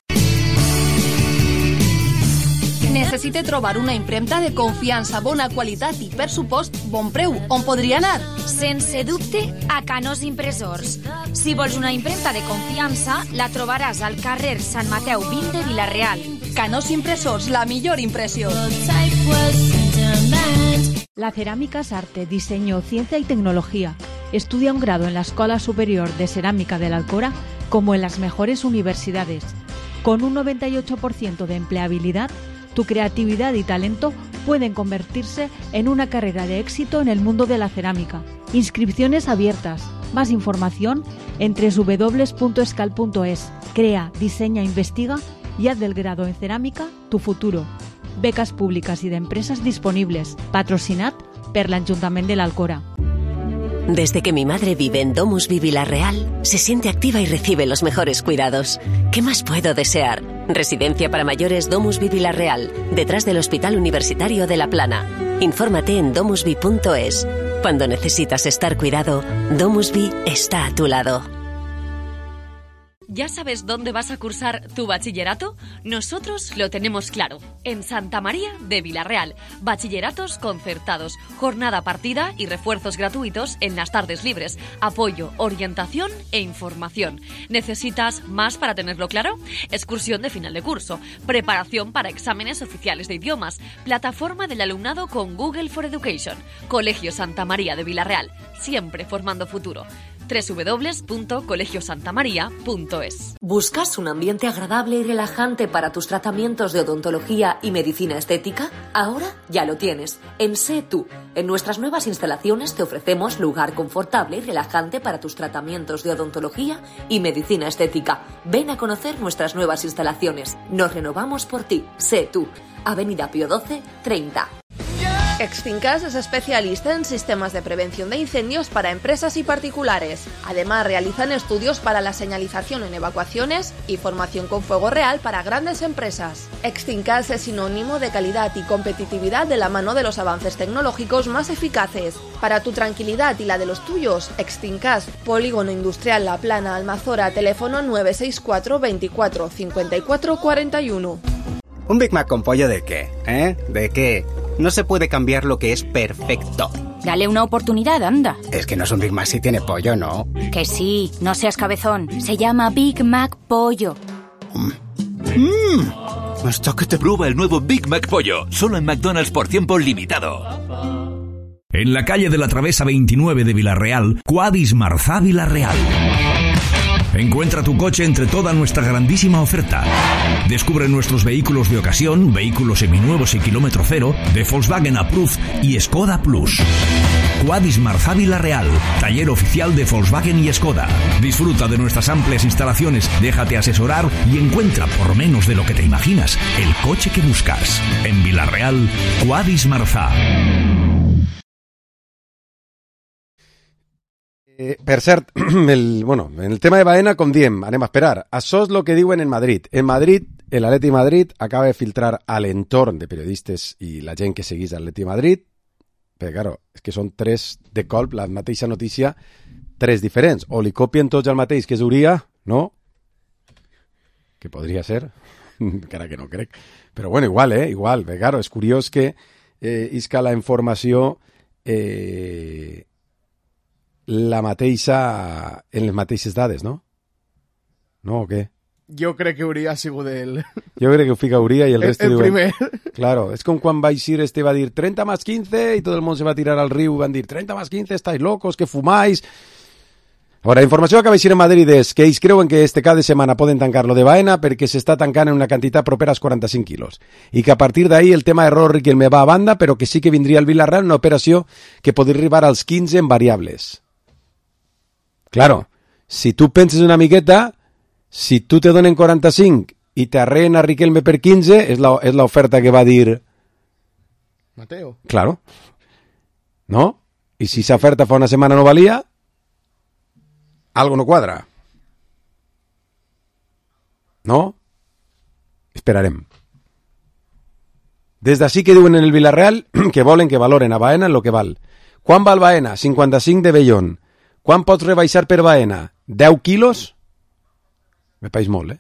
Necessite trobar una impremta de confiança, bona qualitat i, per supost, bon preu. On podria anar? Sense dubte, a Canós Impressors. Si vols una impremta de confiança, la trobaràs al carrer Sant Mateu 20 de Vila-real. Canós Impressors, la millor impressió. La cerámica es arte, diseño, ciencia y tecnología. Estudia un grado en la Escuela Superior de Cerámica de la Alcora como en las mejores universidades. Con un 98% de empleabilidad, tu creatividad y talento pueden convertirse en una carrera de éxito en el mundo de la cerámica. Inscripciones abiertas. Más información en www.escal.es. Crea, diseña, investiga y haz del grado en cerámica tu futuro. Becas públicas y de empresas disponibles. Patrocinat per l'Ajuntament de l'Alcora. Desde que mi madre vive en Domusvi Vila-real, se siente activa y recibe los mejores cuidados. ¿Qué más puedo desear? Residencia para mayores Domusvi Vila-real, detrás del Hospital Universitario de La Plana. Infórmate en domusvi.es. Cuando necesitas estar cuidado, Domusvi está a tu lado. ¿Ya sabes dónde vas a cursar tu bachillerato? Nosotros lo tenemos claro. En Santa María de Vila-real. Bachilleratos concertados, jornada partida y refuerzos gratuitos en las tardes libres. Apoyo, orientación e información. ¿Necesitas más para tenerlo claro? Excursión de final de curso. Preparación para exámenes oficiales de idiomas. Plataforma del alumnado con Google for Education. Colegio Santa María de Vila-real. Siempre formando futuro. www.colegiosantamaria.es. ¿Buscas un ambiente agradable y relajante para tus tratamientos de odontología y medicina estética? Ahora ya lo tienes. En Sé Tú. En nuestras nuevas instalaciones te ofrecemos lugar confortable y relajante para tus tratamientos de odontología y medicina estética. Ven a conocer nuestras nuevas instalaciones. Nos renovamos por ti. Sé Tú. Avenida Pío XII, 30. Extincas es especialista en sistemas de prevención de incendios para empresas y particulares. Además, realizan estudios para la señalización en evacuaciones y formación con fuego real para grandes empresas. Extincas es sinónimo de calidad y competitividad de la mano de los avances tecnológicos más eficaces. Para tu tranquilidad y la de los tuyos, Extincas, Polígono Industrial La Plana, Almazora, teléfono 964 24 54 41. ¿Un Big Mac con pollo de qué? ¿De qué? No se puede cambiar lo que es perfecto. Dale una oportunidad, anda. Es que no es un Big Mac si tiene pollo, ¿no? Que sí, no seas cabezón. Se llama Big Mac Pollo. Hasta que te prueba el nuevo Big Mac Pollo, solo en McDonald's por tiempo limitado. En la calle de la Travesa 29 de Villarreal, Quadis Marzá Villarreal. Encuentra tu coche entre toda nuestra grandísima oferta. Descubre nuestros vehículos de ocasión, vehículos seminuevos y kilómetro cero, de Volkswagen Approved y Skoda Plus. Quadis Marzá Villarreal, taller oficial de Volkswagen y Skoda. Disfruta de nuestras amplias instalaciones, déjate asesorar y encuentra, por menos de lo que te imaginas, el coche que buscas. En Villarreal, Quadis Marzá. Per cert, en el tema de Baena, com diem, anem a esperar. Això és el que diuen en Madrid. En Madrid, l'Atleti Madrid acaba de filtrar a l'entorn de periodistes i la gent que seguís l'Atleti Madrid, perquè, claro, és que són tres de colp, la mateixa notícia, tres diferents. O li copien tots el mateix, que és Uria, no? Que podria ser, encara que no crec. Però bueno, igual, igual. Perquè, claro, és curiós que isca la informació... la mateixa en les mateixes dades, no? No, o què? Jo crec que Uria ha sigut el... Jo crec que ho fica Uria i el resto el diuen... primer. Claro, és com quan va eixir va dir 30 más 15 i tot el món se va tirar al riu i van dir 30 más 15, estáis locos, que fumáis... Ahora, la informació que va eixir en Madrid és que ells creuen que este cap de setmana poden tancar-lo de Baena perquè s'està tancant en una quantitat propera als 45 quilos i que a partir d'ahí el tema de Riquelme va a banda, però que sí que vindria el Villarreal una operació que podria arribar als 15 en variables. Claro, si tu penses una miqueta, si tu te donen 45 i t'arreen a Riquelme per 15, és l'oferta que va dir... Mateo. Claro. ¿No? I si esa oferta fa una setmana no valia, algo no quadra. ¿No? Esperarem. Des d'ací que diuen en el Villarreal que volen que valoren a Baena en lo que val. Quan val Baena? 55 de Bellón. Quan pots rebaixar per Baena? 10 quilos? Me pareix molt,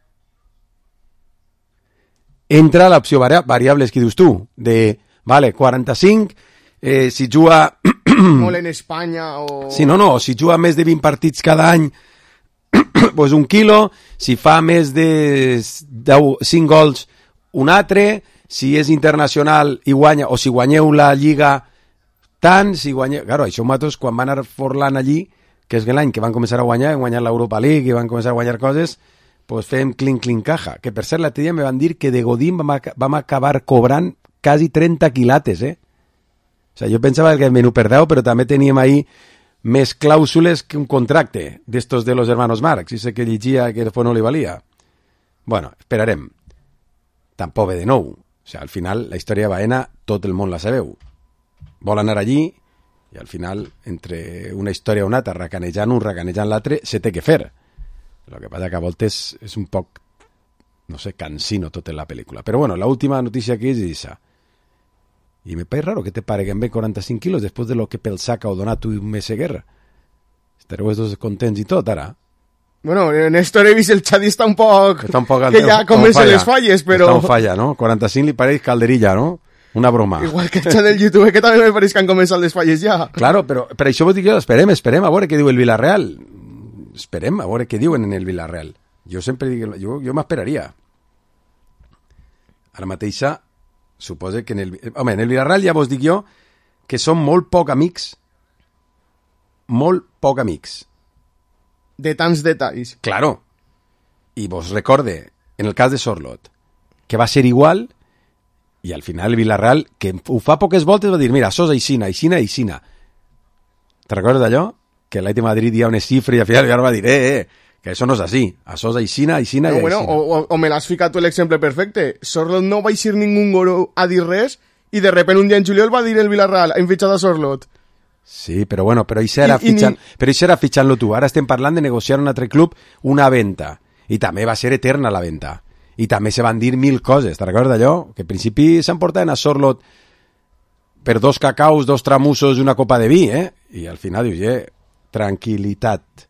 Entra l'opció variables que dius tu, de, vale, 45, si juga... Molt en Espanya o... Sí, no, si juga més de 20 partits cada any, pues 1 quilo, si fa més de 5 gols, un altre, si és internacional i guanya, o si guanyeu la Lliga... tant, si guanyeu... Claro, això nosaltres, quan van anar Forlán allí, que és l'any que van començar a guanyar, l'Europa League, i van començar a guanyar coses, pues fem clink caja. Que per cert, l'altre dia me van dir que de Godín vam acabar cobrant quasi 30 quilates, O sea, jo pensava que el menú per 10, però també teníem ahí més clàusules que un contracte d'estos de los hermanos Marx, i sé que llegia que después no li valia. Bueno, esperarem. Tampoc ve de nou. O sea, al final, la història de Baena, tot el món la sabeu. Vol anar allí i al final, entre una història o una altra, racanejant un, racanejant l'altre, se té que fer. El que passa que a voltes és un poc, no sé, cansino tota la pel·lícula. Però bueno, l'última notícia que és esa. I me pareix raro que te pare que en ve 45 quilos després de lo que pel saca o donat tu un Meseguer. Estareu dos contents i tot, ara. Bueno, en esto he vist el Xadi està un poc... que ja comença les falles, però... Està un falla, no? 45 li pareix calderilla, no? Una broma. Igual que el xat del YouTube, que també me pareix que han començat les falles ja. Claro, però per això vos dic jo, esperem, a veure què diu el Villarreal. Esperem, a veure què diuen en el Villarreal. Jo sempre dic, jo m'esperaria. Ara mateixa, suposo que en el Villarreal ja vos dic jo que són molt poc amics. Molt poc amics. De tants detalls. Claro. I vos recorde, en el cas de Sorlot, que va ser igual... I al final el Villarreal, que ho fa poques voltes, va dir, mira, això és aixina. Te recordes d'allò? Que l'Atleti Madrid hi ha unes xifres i al final va dir, que això no és així. Això és aixina. No, bueno, o me l'has ficat tu l'exemple perfecte. Sorlot no va eixir ningú goro a dir res i de repente un dia en juliol va dir el Villarreal, hem fitxat a Sorlot. Sí, però bueno, però això era fitxant-lo tu. Ara estem parlant de negociar un altre club una venda. I també va ser eterna la venda. I també se van dir 1000 coses, te recordes d'allò? Que al principi s'emportaven a Sorlot per 2 cacaus, 2 tramussos i una copa de vi, I al final dius, tranquil·litat.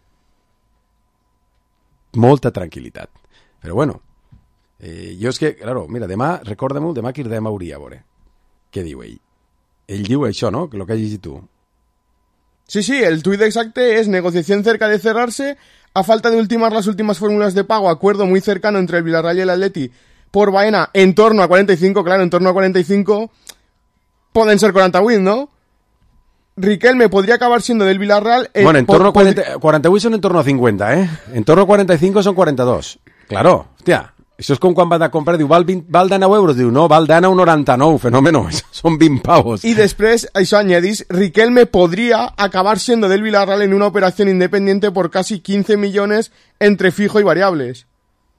Molta tranquil·litat. Però bueno, jo és que, claro, mira, demà, recorda-m'ho, demà que irem a Uria, a veure. Què diu ell? Ell diu això, ¿no? Que lo que has llegit tu. Sí, el tuit exacte es negociación cerca de cerrarse. A falta de ultimar las últimas fórmulas de pago, acuerdo muy cercano entre el Villarreal y el Atleti por Baena en torno a 45, claro, en torno a 45 pueden ser 48, ¿no? Riquelme podría acabar siendo del Villarreal... bueno, en torno a 48 son en torno a 50, ¿eh? En torno a 45 son 42. Claro, hòstia, això és com quan vas a comprar, diu, val 19 euros, diu, no, val d'anar un 99, fenómeno, són 20 pavos. Y después, eso añadís, Riquelme podría acabar siendo del Villarreal en una operación independiente por casi 15 millones entre fijo y variables.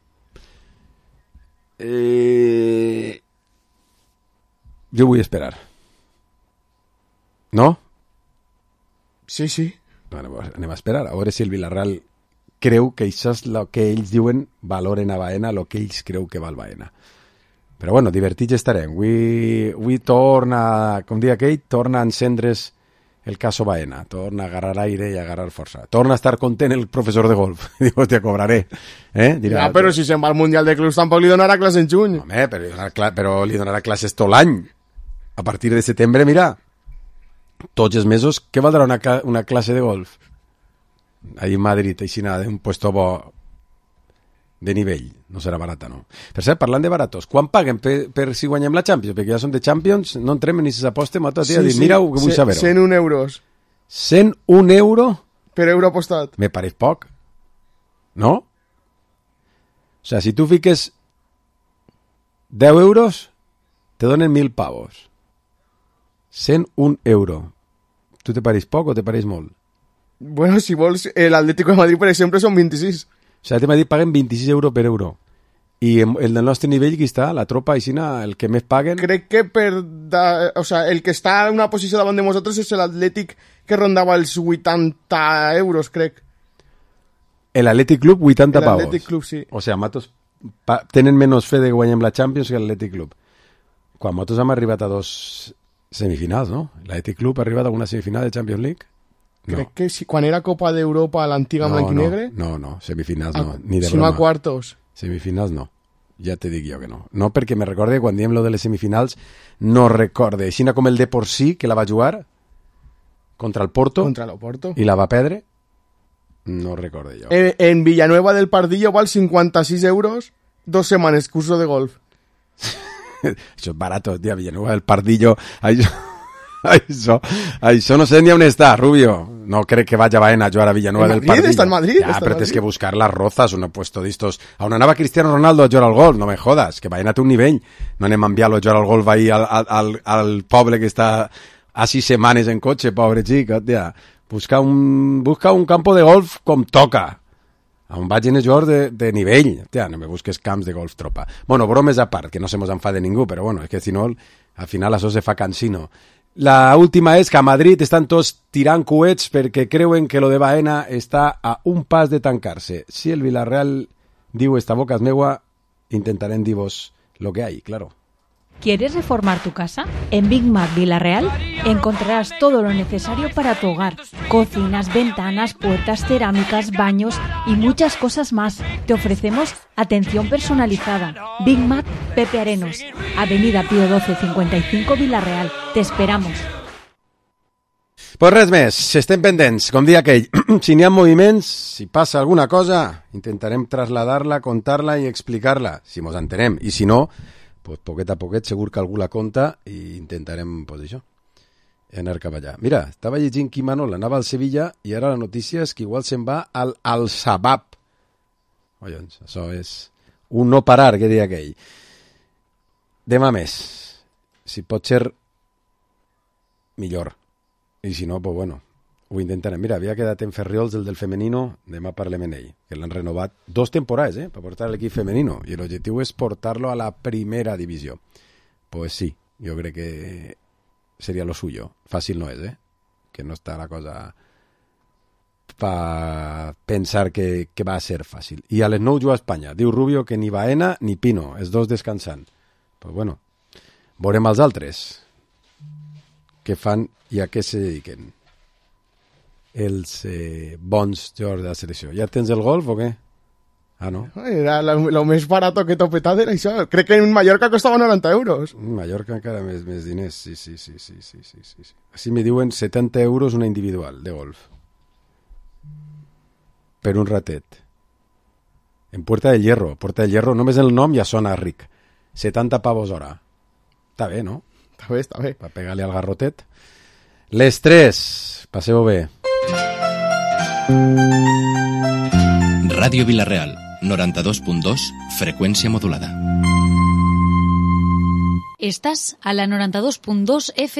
Jo vull esperar. No? Sí, sí. Bueno, pues anem a esperar, a veure si el Villarreal creu que això és el que ells diuen valoren a Baena, el que ells creu que val Baena. Però bueno, divertits estarem. Avui torna, com dia aquell, torna a encendre's el caso Baena, torna a agarrar aire i a agarrar força. Torna a estar content el professor de golf. Diu, hòstia, cobraré. Dirà, ja, però si se'n va al Mundial de Clubs tampoc li donarà classe en juny. Home, però li donarà classes tot l'any. A partir de setembre, mira, tots els mesos, què valdrà una classe de golf? Ahí en Madrid, així nada, un puesto bo de nivell. No serà barata, no? Per cert, parlant de baratos, quan paguen per si guanyem la Champions? Perquè ja són de Champions, no entrem ni si s'aposta, m'ha tot a dir, mira, que vull saber-ho. 101 euros. 101 euro? Per euro apostat. Me pareix poc. No? O sea, si tu fiques 10 euros, te donen 1.000 pavos. 101 euro. Tu te pareix poc o te pareix molt? Bueno, si vols, el Atlético de Madrid, per exemple, són 26. O sea, te Madrid paguen 26 euros per euro. I el del nostre nivell, qui està? La tropa, aixina, el que més paguen? Crec que o sea, el que està en una posició davant de nosaltres és l'Atlètic, que rondava els 80 euros, crec. El Athletic Club, 80 pavos. El Athletic Club, sí. O sea, matos tenen menys fe de que guanyem la Champions que l'Athletic Club. Quan nosaltres hem arribat a 2 semifinals, no? L'Athletic Club ha arribat a una semifinal de Champions League? No. Crec que si, quan era Copa d'Europa l'antiga blanc i negre... No, semifinals no, ni de broma. Si no a quartos. Semifinals no, ja te dic jo que no. No, perquè me recorde, quan diem lo de les semifinals, no recorde. Així com el de por sí, que la va jugar contra el Porto, i la va perdre, no recorde jo. En Villanueva del Pardillo val 56 euros, 2 setmanes, curso de golf. Això és barat, tia, Villanueva del Pardillo... Això no sé ni on està, Rubio. No crec que vaya Baena a jugar a Villanueva del Pardillo. Está en Madrid. Ya, pero tienes que buscar las rozas, un puesto d'estos. On anava Cristiano Ronaldo a jugar al golf, no me jodas, que Baena té un nivell. No anem a enviar-lo a jugar al golf ahí al poble que està a 6 setmanes en cotxe, pobre xic, tia. Busca un campo de golf com toca. On vagin a jugar de nivell. Tia, no me busques camps de golf tropa. Bueno, bromes a part, que no se mos enfade ningú, però bueno, és que si no, al final això se fa cansino. La última és que a Madrid estan tots tirant coets perquè creuen que lo de Baena està a un pas de tancar-se. Si el Villarreal diu esta boca és meua, intentarem dir-vos lo que hay, claro. ¿Quieres reformar tu casa? En Big Mac Villarreal encontrarás todo lo necesario para tu hogar. Cocinas, ventanas, puertas, cerámicas, baños y muchas cosas más. Te ofrecemos atención personalizada. Big Mac Pepe Arenos, Avenida Pío 12 55 Villarreal. Te esperamos. Pues res més, estem pendents, com dia aquell. Si n'hi ha moviments, si passa alguna cosa, intentarem traslladar-la, contar-la i explicar-la, si mos entenem. I si no, pues poquet a poquet segur que algú la conta i intentarem, pues això, anar cap allà. Mira, estava llegint que Imanol anava al Sevilla i ara la notícia és que igual se'n va al Al-Shabaab. Collons, això és un no parar, que deia aquell. Demà més. Si pot ser millor. I si no, pues bueno, ho intentarem. Mira, havia quedat en Ferriols el del femenino, demà parlem en ell, que l'han renovat 2 temporades, per portar l'equip femenino, i l'objectiu és portar-lo a la primera divisió. Pues sí, jo crec que seria lo suyo. Fàcil no és, que no està la cosa per pensar que va a ser fàcil. I a les 9 juga a Espanya. Diu Rubio que ni Baena ni Pino, els dos descansant. Pues bueno, veurem els altres què fan i a què se dediquen els bons jugadors de la selecció. Ja tens el golf o què? Ah, no? Era lo més barato que t'ho petat era això. Crec que en Mallorca costava 90 euros. Mallorca encara més diners, sí. Així me diuen 70 euros una individual de golf. Per un ratet. En Puerta del Hierro. Puerta del Hierro, només el nom ja sona ric. 70 pavos hora. Està bé, no? Està bé. Per pegar-li al garrotet. Les 3. Passeu bé. Ràdio Vila-real, 92.2, freqüència modulada. Estàs a la 92.2 FM.